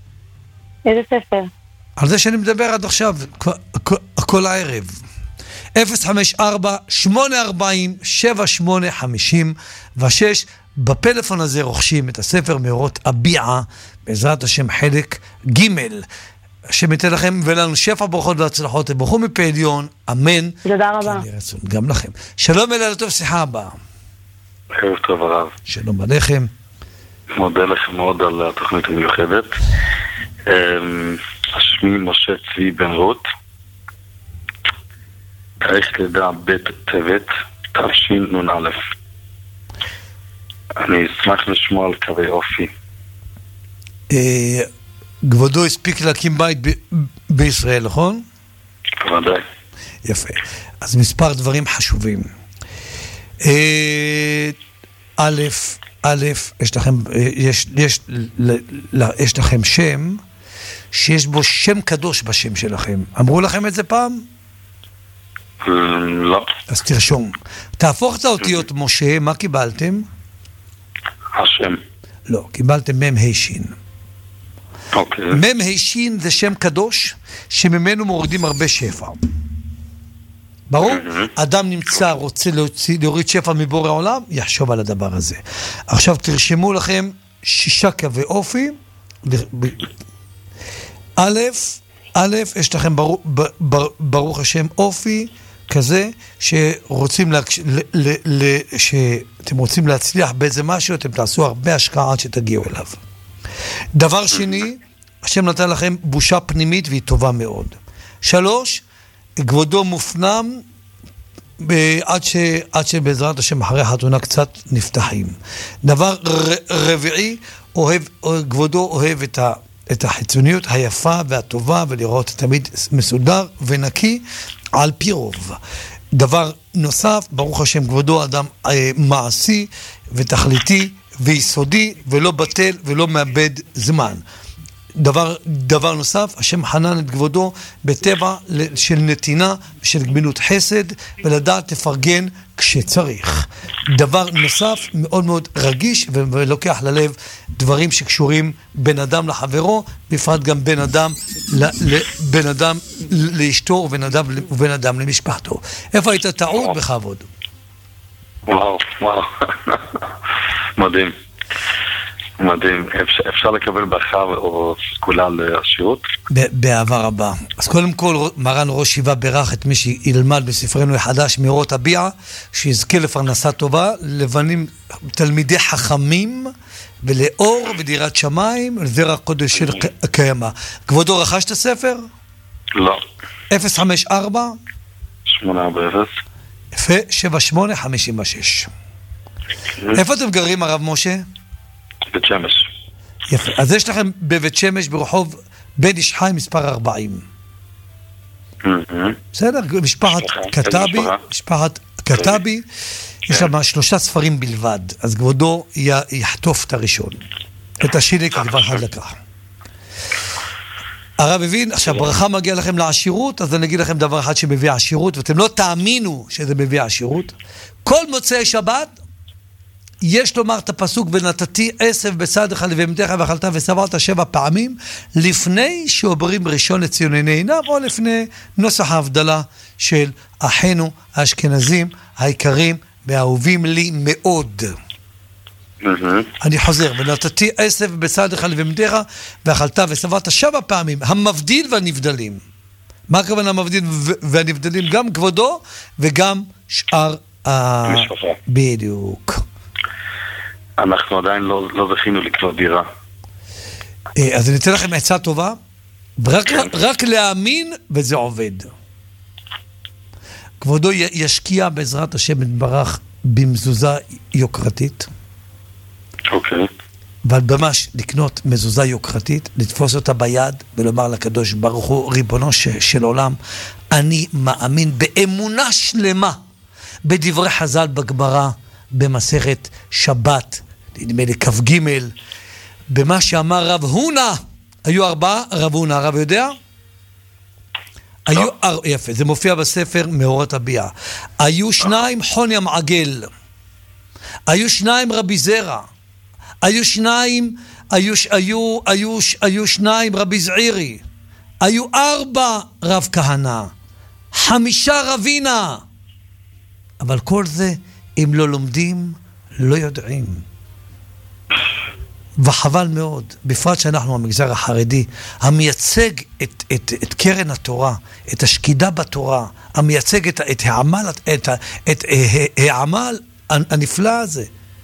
איזה ספר? על זה שאני מדבר עד עכשיו, כל הערב. 054-840-7856. בפלאפון הזה רוכשים את הספר מאורות הביעה, בעזרת השם חלק ג'. השם ייתן לכם ולנו שפע ברכות והצלחות, תברכו מפה עליון, אמן. תודה רבה. גם לכם. שלום אלה לטוב, שיחה הבאה. ערב טוב הרב. שלום עליכם. מודה לכם מאוד על התוכנית המיוחדת. שמי משה צבי בן רות, תאריך לידה ב' טבת תשנ"א. אני אשמח לשמוע על קווי אופי. כבודו הספיק להקים בית בישראל, נכון? ודאי. יפה. אז מספר דברים חשובים. א', יש לכם שם שיש בו שם קדוש בשם שלכם. אמרו לכם את זה פעם? לא. אז תרשום. תהפוך את האותיות משה, מה קיבלתם? השם. לא, קיבלתם מם הישין. אוקיי. מם הישין זה שם קדוש שממנו מורידים הרבה שפע. ברור? אדם נמצא, רוצה להוריד שפע מבורא העולם, יחשוב על הדבר הזה. עכשיו תרשמו לכם 6 קווי אופי. א', יש לכם ברוך השם אופי כזה שאתם רוצים להצליח באיזה משהו, אתם תעשו הרבה השקעה עד שתגיעו אליו. דבר שני, השם נתן לכם בושה פנימית והיא טובה מאוד. 3, כבודו מופנם עד שבעזרת השם אחרי החתונה קצת נפתחים. דבר רביעי, כבודו אוהב את החיצוניות היפה והטובה ולראות תמיד מסודר ונקי על פי רוב. דבר נוסף, ברוך השם כבודו אדם מעשי ותכליתי ויסודי ולא בטל ולא מאבד זמן. דבר נוסף, השם חנן את כבודו בטבע של נתינה ושל גמילות חסד ולדעת לפרגן כשצריך. דבר נוסף, מאוד מאוד רגיש ולוקח ללב דברים שקשורים בין אדם לחברו, בפרט גם בין אדם לאשתו ובין אדם למשפחתו. איפה היית טעות? בכבוד. וואו. מדהים. מדהים. אפשר לקבל ברכה או סגולה לעשירות? באהבה רבה. אז קודם כל, מרן ראש ישיבה ברך את מי שילמד בספרנו החדש מאורות הביעה, שיזכה לפרנסה טובה, לבנים תלמידי חכמים, ולאור ודירת שמיים, לזרע קודש של קיימה. כבודו רכש את הספר? לא. 054? 840. יפה, 7856. איפה אתם גרים, הרב משה? בית שמש. יפה. אז יש לכם בבית שמש ברחוב בן איש חי מספר 40. בסדר? משפחת קטבי. יש שם 3 ספרים בלבד. אז כבודו יחטוף את הראשון. את השני כדבר אחד לקח. הרב הבין, עכשיו ברכה מגיע לכם לעשירות, אז אני אגיד לכם דבר אחד שמביא עשירות, ואתם לא תאמינו שזה מביא עשירות. כל מוצאי שבת, יש לומר את הפסוק ונתתי עשב בצד אחד לבהמתך ואכלת ושבעת 7 פעמים, לפני שעוברים ראשון לציון עיניו, או לפני נוסח ההבדלה של אחינו האשכנזים היקרים והאהובים לי מאוד. אני חוזר, ונתתי עשב בצד אחד לבהמתך ואכלת ושבעת 7 פעמים, המבדיל והנבדלים. מה הכוונה המבדיל והנבדלים? גם כבודו וגם שאר משפחה. בדיוק. אנחנו עדיין לא זכינו לקנות דירה. אז אני אתן לכם עצה טובה, רק להאמין וזה עובד. כבודו ישקיע בעזרת השם יתברך במזוזה יוקרתית. אוקיי. אבל ממש לקנות מזוזה יוקרתית, לתפוס אותה ביד ולומר לקדוש ברוך הוא, ריבונו של עולם, אני מאמין באמונה שלמה בדברי חז"ל בגמרא במסכת שבת, נדמה לי כ"ג, במה שאמר רב הונא. היו 4, רב הונא, הרב יודע? יפה, זה מופיע בספר מאורות הביעה. היו 2 חוני המעגל, היו 2 רבי זרע, היו 2 רבי זעירי, היו 4 רב כהנא, 5 רבינה. אבל כל זה, אם לא לומדים, לא יודעים. וחבל מאוד, בפרט שאנחנו המגזר החרדי, המייצג את קרן התורה, את השקידה בתורה, המייצג את העמל הנפלא הזה.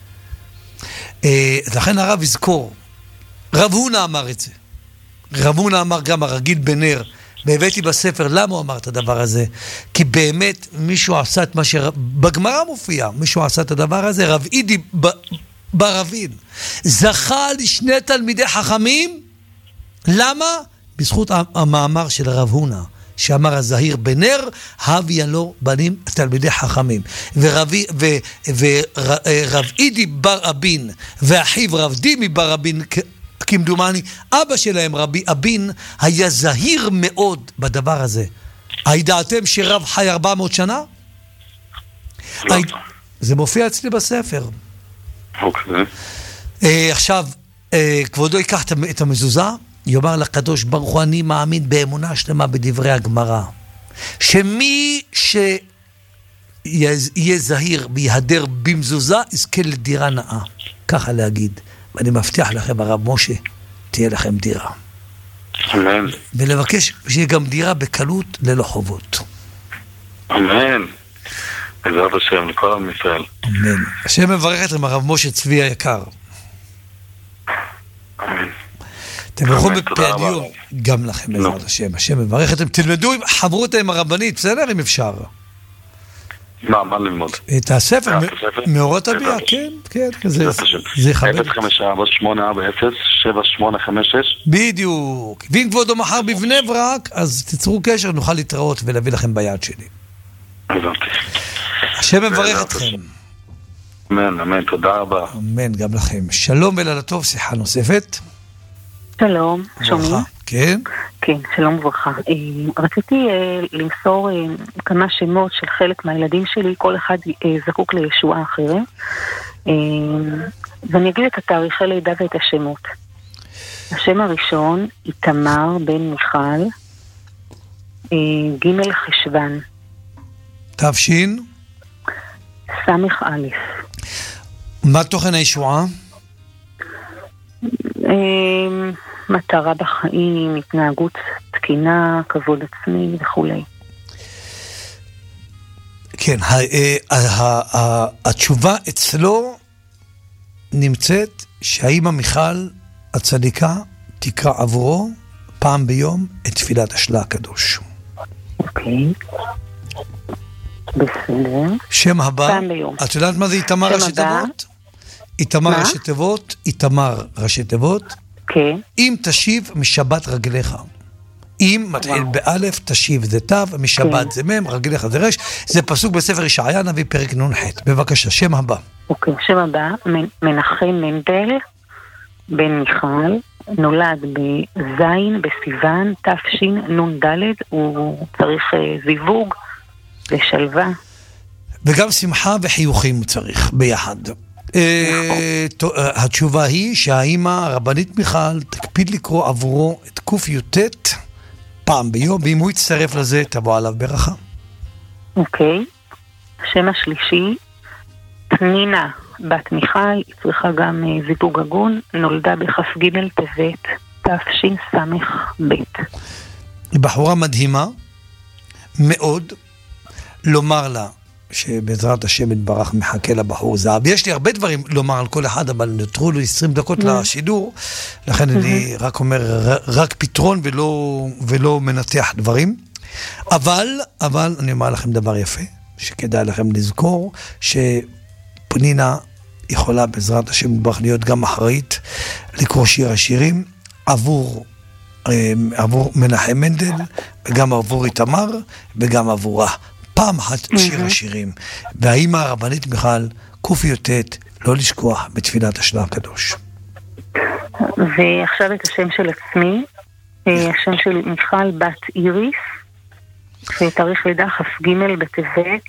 לכן הרב יזכור, רב הונא אמר את זה. רב הונא אמר גם הרגיל בנר, והבאתי בספר, למה הוא אמר את הדבר הזה? כי באמת מישהו עשה את מה בגמרא מופיע, מישהו עשה את הדבר הזה, רב אידי ברבין, זכה לשני תלמידי חכמים, למה? בזכות המאמר של רב הונא, שאמר הזהיר בנר, הביא לו בנים תלמידי חכמים. ורב אידי ברבין, ואחיו רב דימי ברבין, כמדומני, אבא שלהם רבי אבין, היה זהיר מאוד בדבר הזה. הידעתם שרב חי 400 שנה? זה מופיע אצלי בספר. עכשיו, כבודו ייקח את המזוזה, יאמר לקדוש ברוך הוא, אני מאמין באמונה שלמה בדברי הגמרא, שמי שיהיה זהיר ויהדר במזוזה, יזכה לדירה נאה. ככה להגיד. ואני מבטיח לכם, הרב משה, תהיה לכם דירה. אמן. ולבקש שיהיה גם דירה בקלות ללא חובות. אמן. בעזרת השם, לכל עם ישראל. אמן. השם מברך אתכם, הרב משה צבי היקר. אמן. תברכו בפעניון, גם לכם בעזרת השם. השם מברך אתכם, תלמדו חברות עם הרבנית, בסדר אם אפשר. מה ללמוד? את הספר, מאורות הביאה, כן, זה יכבד. 054-840-7856. בדיוק. ואם כבודו מחר בבני ברק, אז תצרו קשר, נוכל להתראות ולהביא לכם ביד שלי. הבנתי. השם מברך אתכם. אמן, תודה רבה. אמן, גם לכם. שלום ולילה טוב, שיחה נוספת. שלום, שומעים? כן. כן, שלום וברכה. רציתי למסור כמה שמות של חלק מהילדים שלי, כל אחד זקוק לישועה אחרת. ואני אגיד את התאריכי לידה ואת השמות. השם הראשון, איתמר בן מיכל, ג' חשוון. תפשין? סמך א'. מה תוכן הישועה? מטרה בחיים, התנהגות תקינה, כבוד עצמי וכו'. כן, התשובה אצלו נמצאת שהאמא מיכל הצדיקה תקרא עבורו פעם ביום את תפילת השלה הקדוש. אוקיי. בסדר. שם הבא. פעם ביום. את יודעת מה זה איתמר ראשי תיבות? איתמר ראשי תיבות, איתמר ראשי תיבות. כן. אם תשיב משבת רגליך. אם מתחיל באלף, תשיב זה תו, משבת זה מם, רגליך זה רש. זה פסוק בספר ישעיה נביא פרק נ"ח. בבקשה, שם הבא. אוקיי, שם הבא, מנחם מנדל בן מיכל, נולד בזין בסיוון תשנ"ד, הוא צריך זיווג ושלווה. וגם שמחה וחיוכים הוא צריך ביחד. התשובה היא שהאמא הרבנית מיכל תקפיד לקרוא עבורו את ק"ט פעם ביום, ואם הוא יצטרף לזה תבוא עליו ברכה. אוקיי. השם השלישי, פנינה בת מיכל, היא צריכה גם זיווג הגון, נולדה בכ"ג טבת תשס"ב. היא בחורה מדהימה מאוד, לומר לה שבעזרת השם יתברך מחכה לבחור זהב. יש לי הרבה דברים לומר על כל אחד, אבל נותרו לי 20 דקות לשידור, לכן אני רק אומר, רק פתרון ולא מנתח דברים. אבל אני אומר לכם דבר יפה, שכדאי לכם לזכור, שפנינה יכולה בעזרת השם יתברך להיות גם אחראית לקרוא שיר השירים, עבור מנחם מנדל, וגם עבור איתמר, וגם עבורה. פעם אחת שיר השירים. והאמא הרבנית מיכל, ק"ט, לא לשכוח בתפילת השלה הקדוש. ועכשיו את השם של עצמי, השם של מיכל בת איריס, ותאריך לידה כ"ג בטבת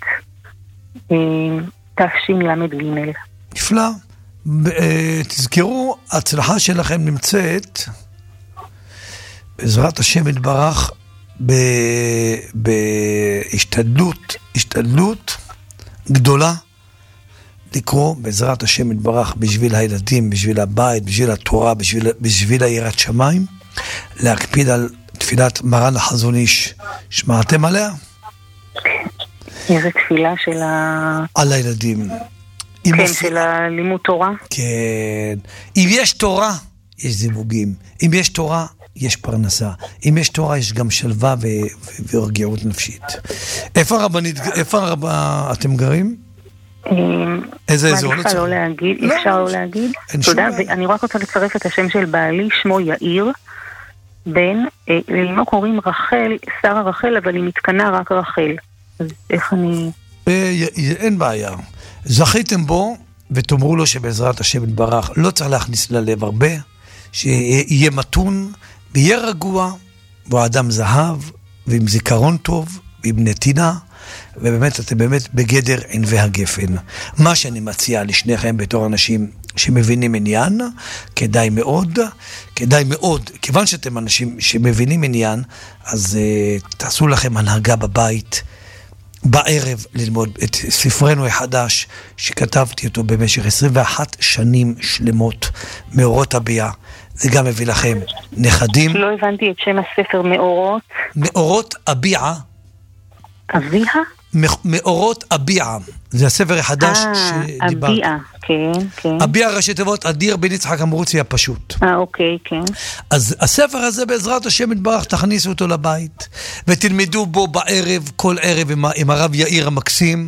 תשל"ג. נפלא. תזכרו, ההצלחה שלכם נמצאת בעזרת השם יתברך בהשתדלות גדולה, לקרוא בעזרת השם יתברך בשביל הילדים, בשביל הבית, בשביל התורה, בשביל היראת שמיים, להקפיד על תפילת מרן החזון איש. שמעתם עליה? איזה תפילה של על הילדים. כן, של הלימוד תורה. כן. אם יש תורה, יש זיווגים. אם יש תורה, יש פרנסה. אם יש תורה, יש גם שלווה ורגיעות נפשית. איפה אתם גרים? איזה אזור? מה אפשר לא להגיד? אפשר לא להגיד? תודה, ואני רק רוצה לצרף את השם של בעלי, שמו יאיר, בן, לאמו קוראים רחל, שרה רחל, אבל היא מתקנה רק רחל. אז איך אני... אין בעיה. זכיתם בו, ותאמרו לו שבעזרת השם יתברך, לא צריך להכניס ללב הרבה, שיהיה מתון, ויהיה רגוע, והוא אדם זהב, ועם זיכרון טוב, ועם נתינה, ובאמת אתם באמת בגדר ענבי הגפן. מה שאני מציע לשניכם בתור אנשים שמבינים עניין, כדאי מאוד, כיוון שאתם אנשים שמבינים עניין, אז תעשו לכם הנהגה בבית, בערב ללמוד את ספרנו החדש, שכתבתי אותו במשך 21 שנים שלמות, מאורות הביאה. זה גם מביא לכם נכדים. לא הבנתי את שם הספר, מאורות. מאורות הביאה. אביה? מאורות הביאה. זה הספר החדש שדיברת. הביאה, כן, כן. הביאה ראשי תיבות, אדיר בן יצחק אמרוצי הפשוט. אוקיי, כן. אז הספר הזה בעזרת השם יתברך, תכניסו אותו לבית, ותלמדו בו בערב, כל ערב עם הרב יאיר המקסים,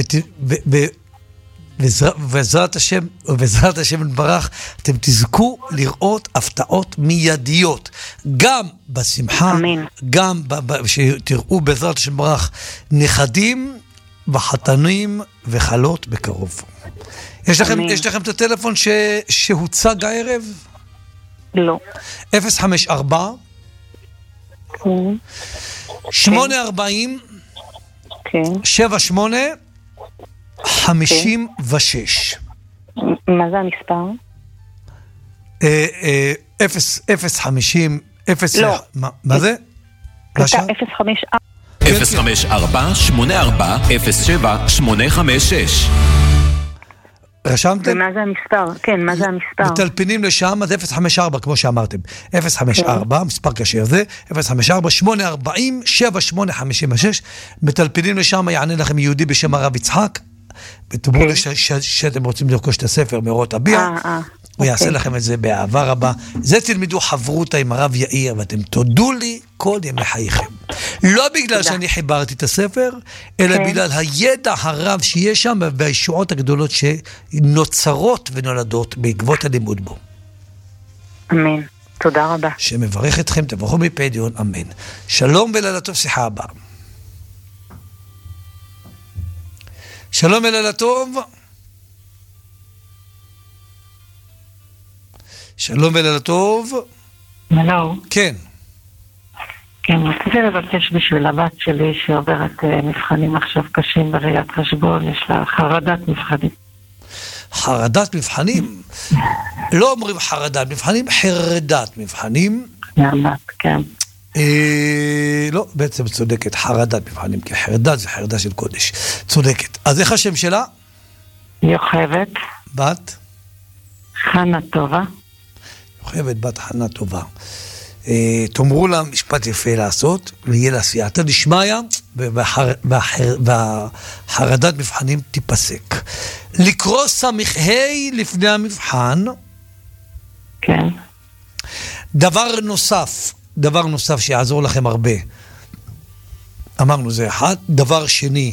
ובעזרת השם יתברך, אתם תזכו לראות הפתעות מיידיות, גם בשמחה, גם שתראו בעזרת השם יתברך נכדים וחתנים וחלות בקרוב. יש לכם את הטלפון שהוצג הערב? לא. 054 840 78 56. מה זה המספר? 050 לא. מה זה? 054-84-07-856. רשמתם? ומה זה המספר? כן, מה זה המספר? מטלפנים לשם, אז 054, כמו שאמרתם. 054, מספר קשר זה, 054-840-7856. מטלפנים לשם, יענה לכם יהודי בשם הרב יצחק, ותאמרו לי שאתם רוצים לרכוש את הספר מאורות הביאה, הוא יעשה לכם את זה באהבה רבה. זה תלמדו חברותה עם הרב יאיר, ואתם תודו לי כל ימי חייכם. לא בגלל שאני חיברתי את הספר, אלא בגלל הידע הרב שיש שם, והישועות הגדולות שנוצרות ונולדות בעקבות הלימוד בו. אמן. תודה רבה. שמברך אתכם, תברכו מפדיון, אמן. שלום ולילה טוב, שיחה הבאה. שלום ולילה טוב. שלום ולילה טוב. הלו. כן. כן, רציתי לבקש בשביל הבת שלי שעוברת מבחנים עכשיו קשים בראיית חשבון, יש לה חרדת מבחנים. חרדת מבחנים? לא אומרים חרדת מבחנים, חרדת מבחנים. כן. לא, בעצם צודקת, חרדת מבחנים, כי חרדת זה חרדה של קודש. צודקת. אז איך השם שלה? יוכבת. בת? חנה טובה. יוכבת בת חנה טובה. תאמרו לה משפט יפה לעשות, ויהיה לה סייעתא דשמיא, והחרדת מבחנים תיפסק. לקרוא סמ"ה לפני המבחן. כן. דבר נוסף שיעזור לכם הרבה. אמרנו זה אחד. דבר שני,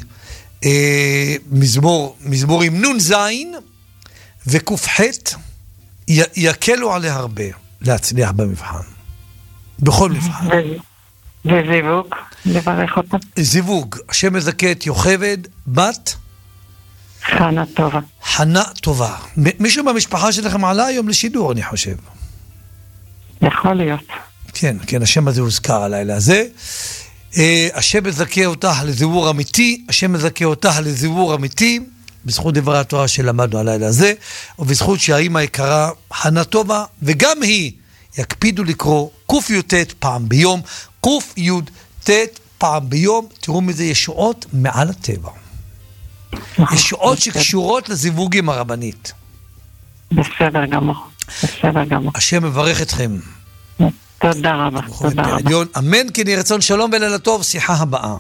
מזמור עם נון זין וקוף ח' יקלו עליה הרבה להצליח במבחן. בכל מבחן. וזיווג, לברך אותה. זיווג, השם מזכה את יוכבד, בת? חנה טובה. חנה טובה. מישהו מהמשפחה שלכם עלה היום לשידור, אני חושב. יכול להיות. כן, כן, השם הזה הוזכר הלילה הזה. השם מזכה אותה לזיבור אמיתי, השם מזכה אותה לזיבור אמיתי, בזכות דברי התורה שלמדנו הלילה הזה, ובזכות שהאימא יקרה חנה טובה, וגם היא יקפידו לקרוא קוף י"ט פעם ביום, קוף י"ט י"ט פעם ביום, תראו מזה ישועות מעל הטבע. ישועות שקשורות לזיווג עם הרבנית. בסדר גמור, בסדר גמור. השם מברך אתכם. תודה רבה, תודה רבה. אמן, כן יהי רצון, שלום ולילה טוב, שיחה הבאה.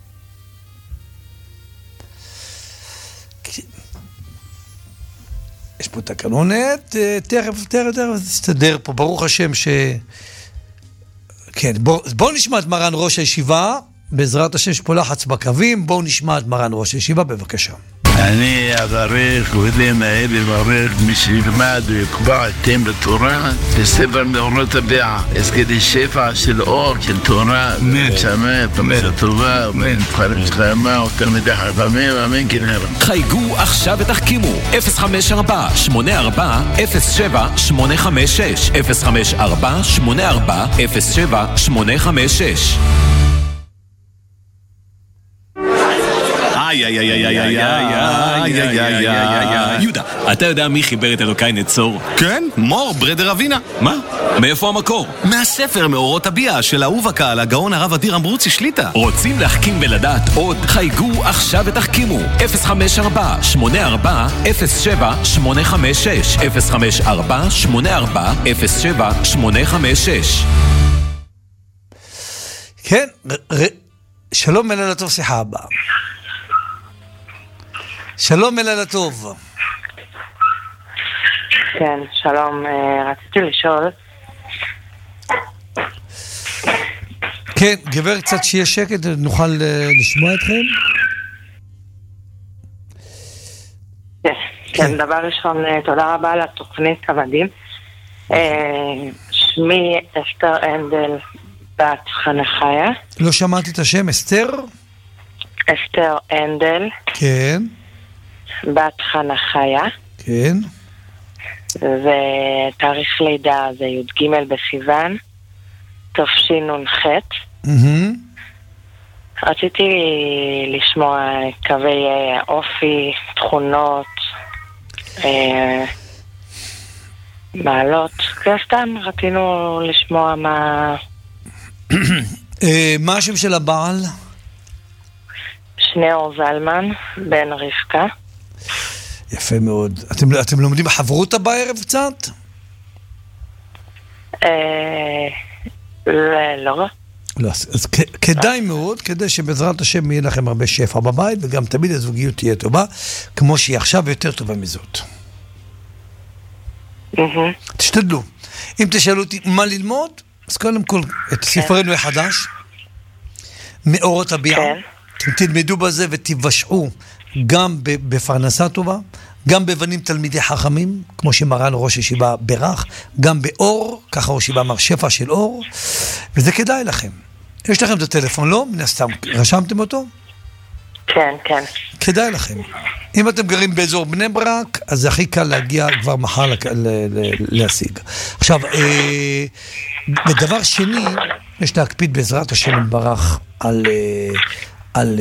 יש פה תקנונת, תכף תסתדר פה, ברוך השם כן, בואו נשמע את מרן ראש הישיבה, בעזרת השם שפה לחץ בקווים, בואו נשמע את מרן ראש הישיבה, בבקשה. אני אברך ולנהל לברך מי שילמד ויקבע אתם לתורה בספר מאורות הביעה, כדי שפע של אור, של תורה, שמה, פרנסה טובה, נבחרת חיימה, תלמידי חכמים, אמן כן הרב. חייגו עכשיו ותחכימו 054-84-07-856 054-84-07-856. יהודה, אתה יודע מי חיבר את אלוקי נצור? כן, מור, ברדר אבינה. מה? מאיפה המקור? מהספר מאורות הביעה של אהוב הקהל, הגאון הרב אדיר אמברוצי שליטה. רוצים להחכים ולדעת עוד? חייגו עכשיו ותחכימו 054-84-07-856 054-84-07-856. כן, שלום ולילה טוב, שיחה הבאה. שלום ולילה טוב. כן, שלום, רציתי לשאול. כן, גבר קצת שיהיה שקט, נוכל לשמוע אתכם? כן, דבר ראשון, תודה רבה על התוכנית המדהים. שמי אסתר אנדל, בת חנכיה. לא שמעתי את השם, אסתר? אסתר אנדל. כן. בת חנכיה. כן. ותאריך לידה זה י"ג בסיוון, תשנ"ח. רציתי לשמוע קווי אופי, תכונות, מעלות. סתם רצינו לשמוע מה... מה השם של הבעל? שניאור זלמן, בן רבקה. יפה מאוד. אתם לומדים חברותא בערב קצת? לא. אז כדאי מאוד, כדי שבעזרת השם יהיה לכם הרבה שפע בבית, וגם תמיד הזוגיות תהיה טובה, כמו שהיא עכשיו יותר טובה מזאת. תשתדלו. אם תשאלו אותי מה ללמוד, אז קודם כל את ספרנו החדש, מאורות הביעה. אתם תלמדו בזה ותבשעו גם בפרנסה טובה, גם בבנים תלמידי חכמים, כמו שמרן ראש ישיבה ברך, גם באור, ככה ראש ישיבה אמר שפע של אור, וזה כדאי לכם. יש לכם את הטלפון, לא? מן הסתם, רשמתם אותו? כן, כן. כדאי לכם. אם אתם גרים באזור בני ברק, אז זה הכי קל להגיע כבר מחר להשיג. עכשיו, בדבר שני, יש להקפיד בעזרת השם ברך על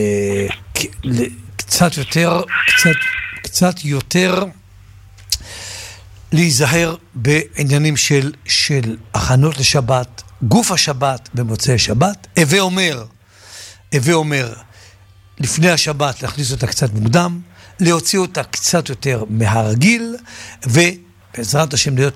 קצת יותר להיזהר בעניינים של הכנות לשבת, גוף השבת במוצאי שבת. הווה אומר לפני השבת להכניס אותה קצת מוקדם, להוציא אותה קצת יותר מהרגיל, ובעזרת השם להיות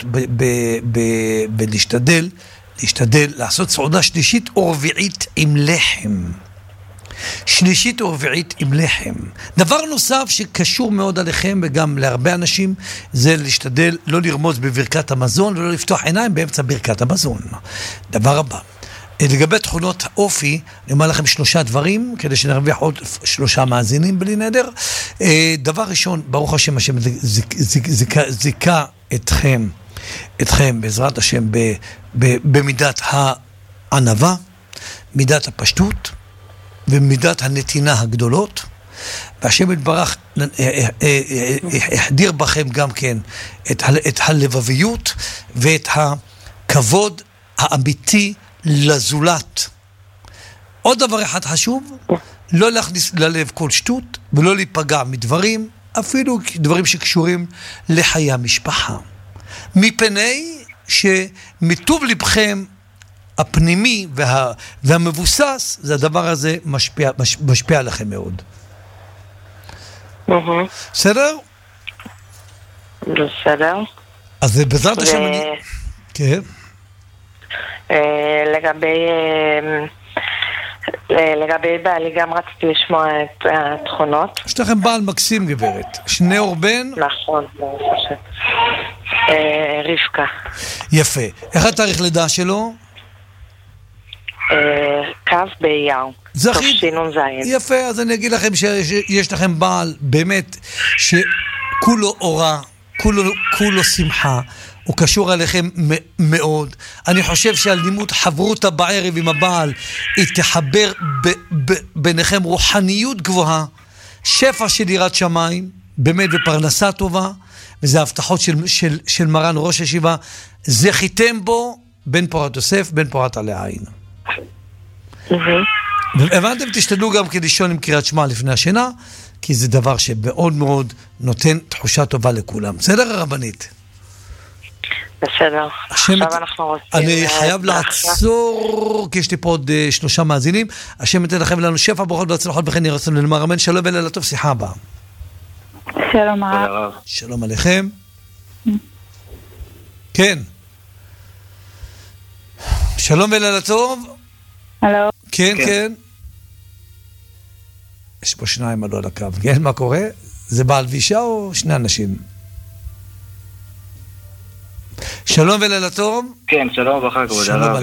להשתדל לעשות סעודה שלישית או רביעית עם לחם. שלישית או רביעית עם לחם. דבר נוסף שקשור מאוד עליכם וגם להרבה אנשים, זה להשתדל לא לרמוז בברכת המזון ולא לפתוח עיניים באמצע ברכת המזון. דבר הבא. לגבי תכונות האופי, אני אומר לכם 3 דברים, כדי שנרוויח עוד 3 מאזינים בלי נדר. דבר ראשון, ברוך השם, השם זיקה אתכם בעזרת השם במידת הענווה, מידת הפשטות, ומידת הנתינה הגדולות, והשם יתברך החדיר בכם גם כן את הלבביות ואת הכבוד האמיתי לזולת. עוד דבר אחד חשוב, לא להכניס ללב כל שטות ולא להיפגע מדברים, אפילו דברים שקשורים לחיי המשפחה, מפני שמטוב לבכם הפנימי והמבוסס, זה הדבר הזה משפיע עליכם מאוד. בסדר? בסדר. אז בעזרת השם אני... כן. לגבי בעלי גם רציתי לשמוע את התכונות. יש לכם בעל מקסים גברת, שני אורבן? נכון, רבקה. יפה. איך התאריך לידה שלו? קו באייר. זכית. יפה, אז אני אגיד לכם שיש לכם בעל באמת שכולו אורה, כולו שמחה, הוא קשור עליכם מאוד. אני חושב שהלימוד חברותה בערב עם הבעל היא תחבר ביניכם רוחניות גבוהה, שפע של יראת שמיים, באמת בפרנסה טובה, וזה ההבטחות של מרן ראש הישיבה, זכיתם בו בן פורת יוסף, בן פורת עלי עין. הבנתם, תשתדלו גם כלישון עם קריאת שמע לפני השינה, כי זה דבר שמאוד מאוד נותן תחושה טובה לכולם. בסדר הרבנית? בסדר. עכשיו אנחנו רוצים... אני חייב לעצור, כי יש לי פה עוד 3 מאזינים. השם ייתן לכם לנו שפע, ברוכות והצלחות וכן יהי רצון ללמר אמן. שלום ולילה טוב, שיחה הבאה. שלום הרב. שלום עליכם. כן. שלום ולילה טוב. הלו. כן, כן. יש פה 2 עלו על הקו. כן, מה קורה? זה בעל ואישה או 2 אנשים? שלום ולילה טוב. כן, שלום וברכה, כבוד הרב.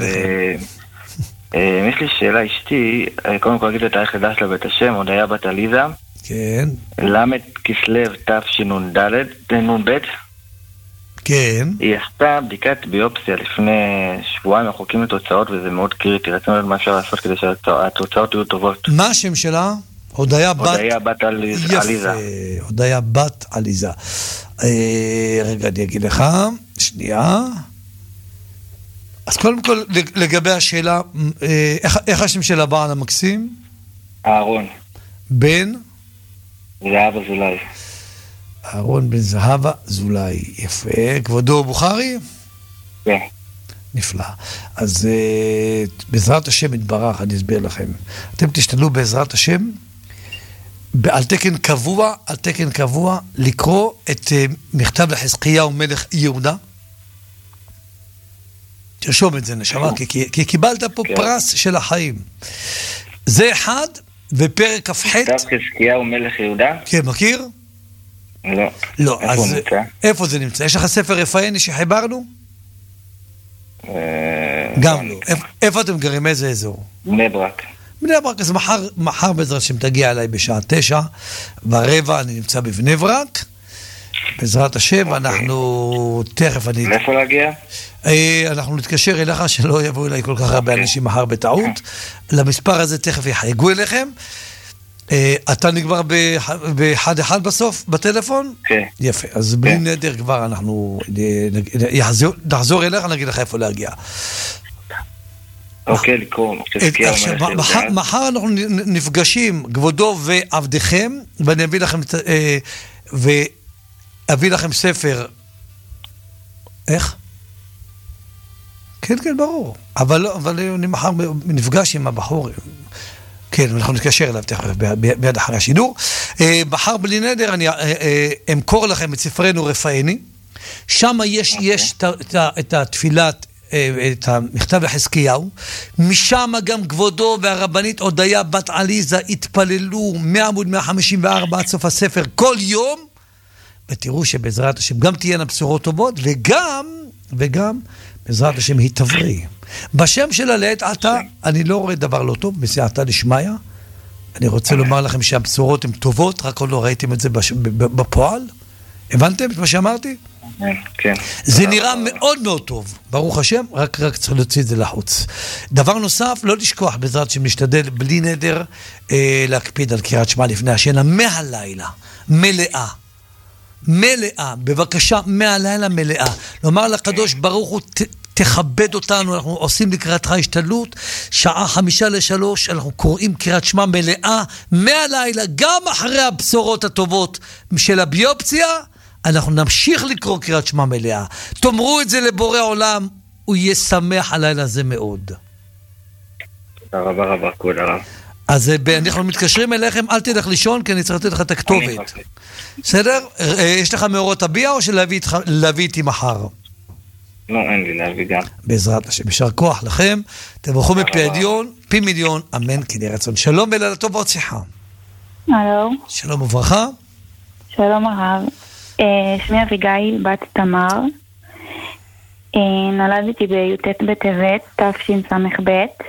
יש לי שאלה, אשתי, קודם כל אגיד את תאריך לידה שלה בית השם, הודיה בת עליזה. כן. למד כסלו תשנ"ב. כן. היא עשתה בדיקת ביופסיה לפני שבועיים, אנחנו חוקים לתוצאות וזה מאוד קריטי. רצינו לדעת מה אפשר לעשות כדי שהתוצאות יהיו טובות. מה השם שלה? הודיה בת עליזה. יפה, הודיה בת עליזה. רגע, אני אגיד לך, שנייה. אז קודם כל, לגבי השאלה, איך השם של הבעל המקסים? אהרון. בן? זהבה זולאי. אהרון בן זהבה זולאי. יפה. כבודו בוכרי? כן. נפלא. אז בעזרת השם יתברך, אני אסביר לכם. אתם תשתדלו בעזרת השם, על תקן קבוע, לקרוא את מכתב לחזקיהו מלך יהודה. תרשום את זה, נשמה, כי קיבלת פה פרס של החיים. זה אחד, ופרק כ"ח. מכתב חזקיהו מלך יהודה? כן, מכיר? לא. לא, אז איפה זה נמצא? יש לך ספר רפאני שחיברנו? גם לא. איפה אתם גרים? איזה אזור? בני ברק. בני ברק, אז מחר בעזרת השם תגיע אליי בשעה 9:15, אני נמצא בבני ברק. בעזרת השם, אנחנו תכף לאיפה להגיע? אנחנו נתקשר אליך שלא יבואו אליי כל כך הרבה אנשים מחר בטעות. למספר הזה תכף יחייגו אליכם. אתה נגמר ב-1-1 בסוף בטלפון? כן. יפה, אז בלי נדר כבר אנחנו נחזור אליך, נגיד לך איפה להגיע. אוקיי, לקרוא. מחר אנחנו נפגשים, כבודו ועבדכם, ואני אביא לכם ספר. איך? כן, כן, ברור. אבל אני מחר נפגש עם הבחור. כן, אנחנו נתקשר אליו תכף ביד אחרי השידור. מחר בלי נדר אני אמכור לכם את ספרנו רפאני. שם יש את התפילת, את המכתב לחזקיהו. משם גם כבודו והרבנית הודיה בת עליזה התפללו מעמוד 154 עד סוף הספר כל יום. ותראו שבעזרת השם גם תהיינה בשורות טובות, וגם בעזרת השם היא תבריא. בשם שלה לעת עתה, אני לא רואה דבר לא טוב, בסייעתא דשמיא. אני רוצה לומר לכם שהבשורות הן טובות, רק עוד לא ראיתם את זה בפועל. הבנתם את מה שאמרתי? כן. זה נראה מאוד מאוד טוב, ברוך השם, רק צריך להוציא את זה לחוץ. דבר נוסף, לא לשכוח בעזרת השם, להשתדל בלי נדר, להקפיד על קריאת שמע לפני השינה, מהלילה, מלאה, בבקשה, מהלילה מלאה. לומר לקדוש ברוך הוא, תכבד אותנו, אנחנו עושים לקראתך השתדלות, 2:55, אנחנו קוראים קריאת שמע מלאה, מהלילה, גם אחרי הבשורות הטובות של הביופסיה, אנחנו נמשיך לקרוא קריאת שמע מלאה. תאמרו את זה לבורא עולם, הוא יהיה שמח הלילה הזה מאוד. תודה רבה רבה, כבוד הרב. אז אנחנו מתקשרים אליכם, אל תלך לישון, כי אני צריך לתת לך את הכתובת. בסדר? יש לך מאורות הביע או שלהביא איתי מחר? לא, אין לי להביא גם. בעזרת השם, ישר כוח לכם, תברכו מפי עליון, פי מיליון, אמן כן יהי רצון. שלום ולילה טוב ועוד שיחה. הלו. שלום וברכה. שלום הרב. שמי אביגיל, בת תמר. נולדתי בי"ט בטבת, תשס"ב.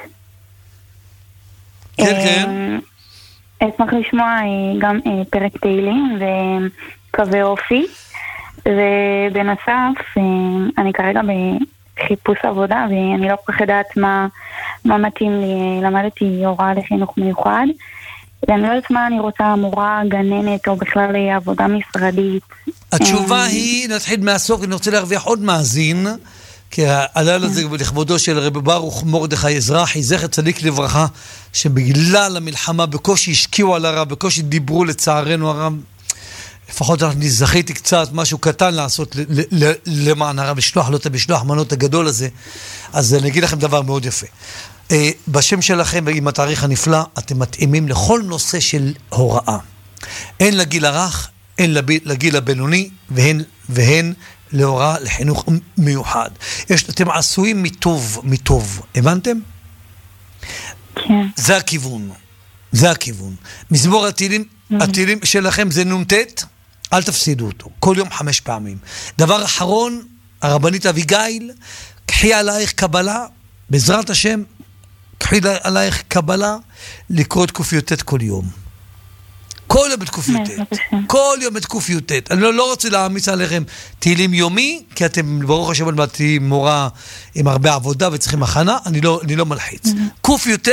כן, כן. אשמח לשמוע גם פרק תהילים וקווי אופי. ובנוסף, אני כרגע בחיפוש עבודה, ואני לא כל כך יודעת מה מתאים לי. למדתי הוראה לחינוך מיוחד, ואני לא יודעת מה אני רוצה, מורה, גננת, או בכלל עבודה משרדית. התשובה היא, נתחיל מהסוף, אני רוצה להרוויח עוד מאזין, כי הלילה הזה לכבודו של רבי ברוך מרדכי אזרחי, זכר צדיק לברכה, שבגלל המלחמה בקושי השקיעו על הרב, בקושי דיברו לצערנו הרב, לפחות אני זכיתי קצת משהו קטן לעשות למען הרב, לשלוח לו את המשלוח מנות הגדול הזה. אז אני אגיד לכם דבר מאוד יפה. בשם שלכם ועם התאריך הנפלא, אתם מתאימים לכל נושא של הוראה. הן לגיל הרך, הן לגיל הבינוני, והן להוראה לחינוך מיוחד. אתם עשויים מטוב, הבנתם? כן. זה הכיוון. זה הכיוון. מזמור התהילים שלכם זה נ"ט, אל תפסידו אותו. כל יום 5 פעמים. דבר אחרון, הרבנית אביגיל, קחי עלייך קבלה, בעזרת השם, קחי עלייך קבלה, לקרוא את ק"ט כל יום. כל יום את ק"ט. כל יום את ק"ט. אני לא רוצה להעמיס עליכם תהילים יומי, כי אתם ברוך השם עוד מעט מורה עם הרבה עבודה וצריכים הכנה, אני לא מלחיץ. ק"ט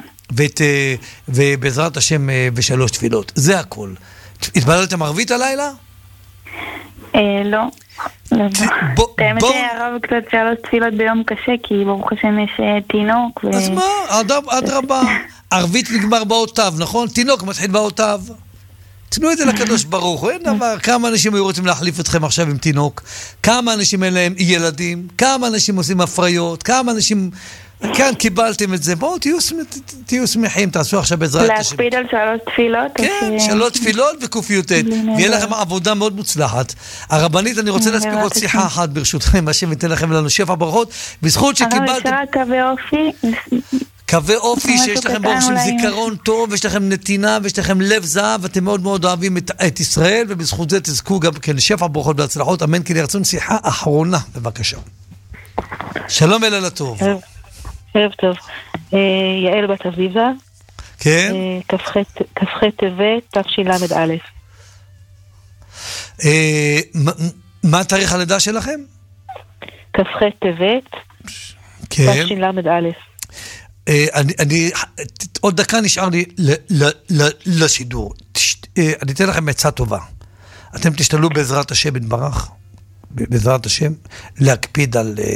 ובעזרת השם ב3 תפילות. זה הכל. התפללתם ערבית הלילה? לא. האמת הרב קצת 3 תפילות ביום קשה, כי ברוך השם יש תינוק. אז מה? אדרבה. ערבית נגמר באותיו, נכון? תינוק מתחיל באותיו. תנו את זה לקדוש ברוך הוא. אין דבר. כמה אנשים היו רוצים להחליף אתכם עכשיו עם תינוק? כמה אנשים אין להם ילדים? כמה אנשים עושים הפריות? כמה אנשים... כאן קיבלתם את זה. בואו תהיו שמחים, תעשו עכשיו בעזרת השם. להקפיד על 3 תפילות? כן, 3 תפילות וק"ט. ויהיה לכם עבודה מאוד מוצלחת. הרבנית, אני רוצה להספיק עוד שיחה אחת ברשותכם, השם ייתן לכם ולנו שפע ברכות. בזכות שקיבלתם... אבל אפשר קווי אופי? קווי אופי שיש לכם ברוך של זיכרון טוב, ויש לכם נתינה, ויש לכם לב זהב, ואתם מאוד מאוד אוהבים את ישראל, ובזכות זה תזכו גם כן שפע ברכות והצלחות. אמן כן יהי רצון. שיחה אחרונה, בבקשה. שלום ולילה טוב. ערב טוב. יעל בת אביבה. כן. כ"ח טבת תשל"א. מה תאריך הלידה שלכם? כ"ח טבת תשל"א. אני עוד דקה נשאר לי לשידור. אני אתן לכם עצה טובה. אתם תשתלו בעזרת השם יתברך, בעזרת השם, להקפיד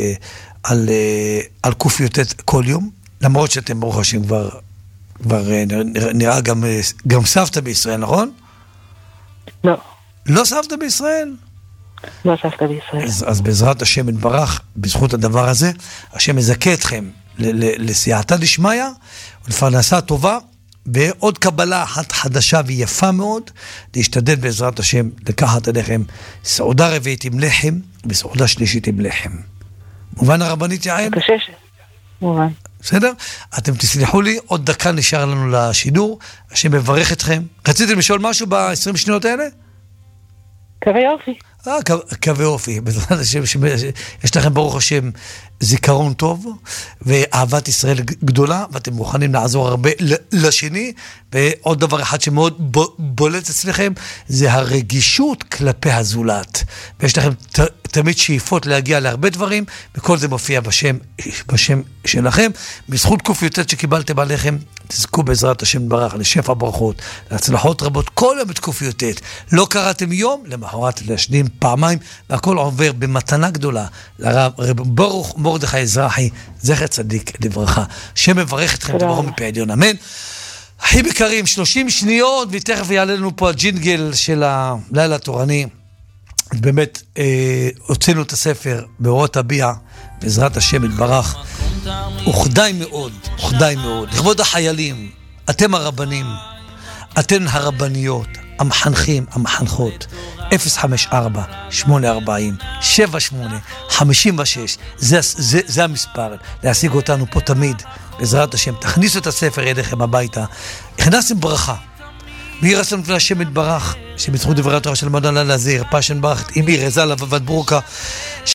על ק"ט כל יום, למרות שאתם ברוך השם כבר נראה גם סבתא בישראל, נכון? לא. לא סבתא בישראל? לא סבתא בישראל. אז בעזרת השם יתברך, בזכות הדבר הזה, השם יזכה אתכם לסייעתא דשמיא ולפרנסה טובה, ועוד קבלה אחת חדשה ויפה מאוד, להשתדל בעזרת השם לקחת עליכם סעודה רביעית עם לחם וסעודה שלישית עם לחם. מובן הרבנית יעל? קשש. מובן. בסדר? אתם תסלחו לי, עוד דקה נשאר לנו לשידור, השם מברך אתכם. רציתם לשאול משהו ב-20 שניות האלה? קווי אופי. קווי אופי. בעזרת השם, יש לכם ברוך השם זיכרון טוב, ואהבת ישראל גדולה, ואתם מוכנים לעזור הרבה לשני, ועוד דבר אחד שמאוד בולט אצלכם, זה הרגישות כלפי הזולת. ויש לכם תמיד שאיפות להגיע להרבה דברים, וכל זה מופיע בשם שלכם. בזכות ק"ט שקיבלתם עליכם, תזכו בעזרת השם ברוך לשפע ברכות, להצלחות רבות, כל יום את ק"ט. לא קראתם יום, למחרת להשלים פעמיים, והכל עובר במתנה גדולה לרב ברוך מרדכי אזרחי, זכר צדיק לברכה. שם מברך אתכם, תברכו מפי עליון, אמן. אחים יקרים, 30 שניות, ותכף יעלה לנו פה הג'ינגל של הלילה התורני. באמת, הוצאנו את הספר באורות הביע, בעזרת השם יתברך. וכדאי מאוד, כדאי מאוד. לכבוד החיילים, אתם הרבנים, אתן הרבניות, המחנכים, המחנכות, 054-840-7856, זה המספר, להשיג אותנו פה תמיד, בעזרת השם. תכניסו את הספר ידיכם הביתה, הכנסתם ברכה, ויהי רצון לפני השם יתברך, שבזכות דברי התורה של מדען לזיר, פשן ברך, אם היא רזה לבבת ברוקה,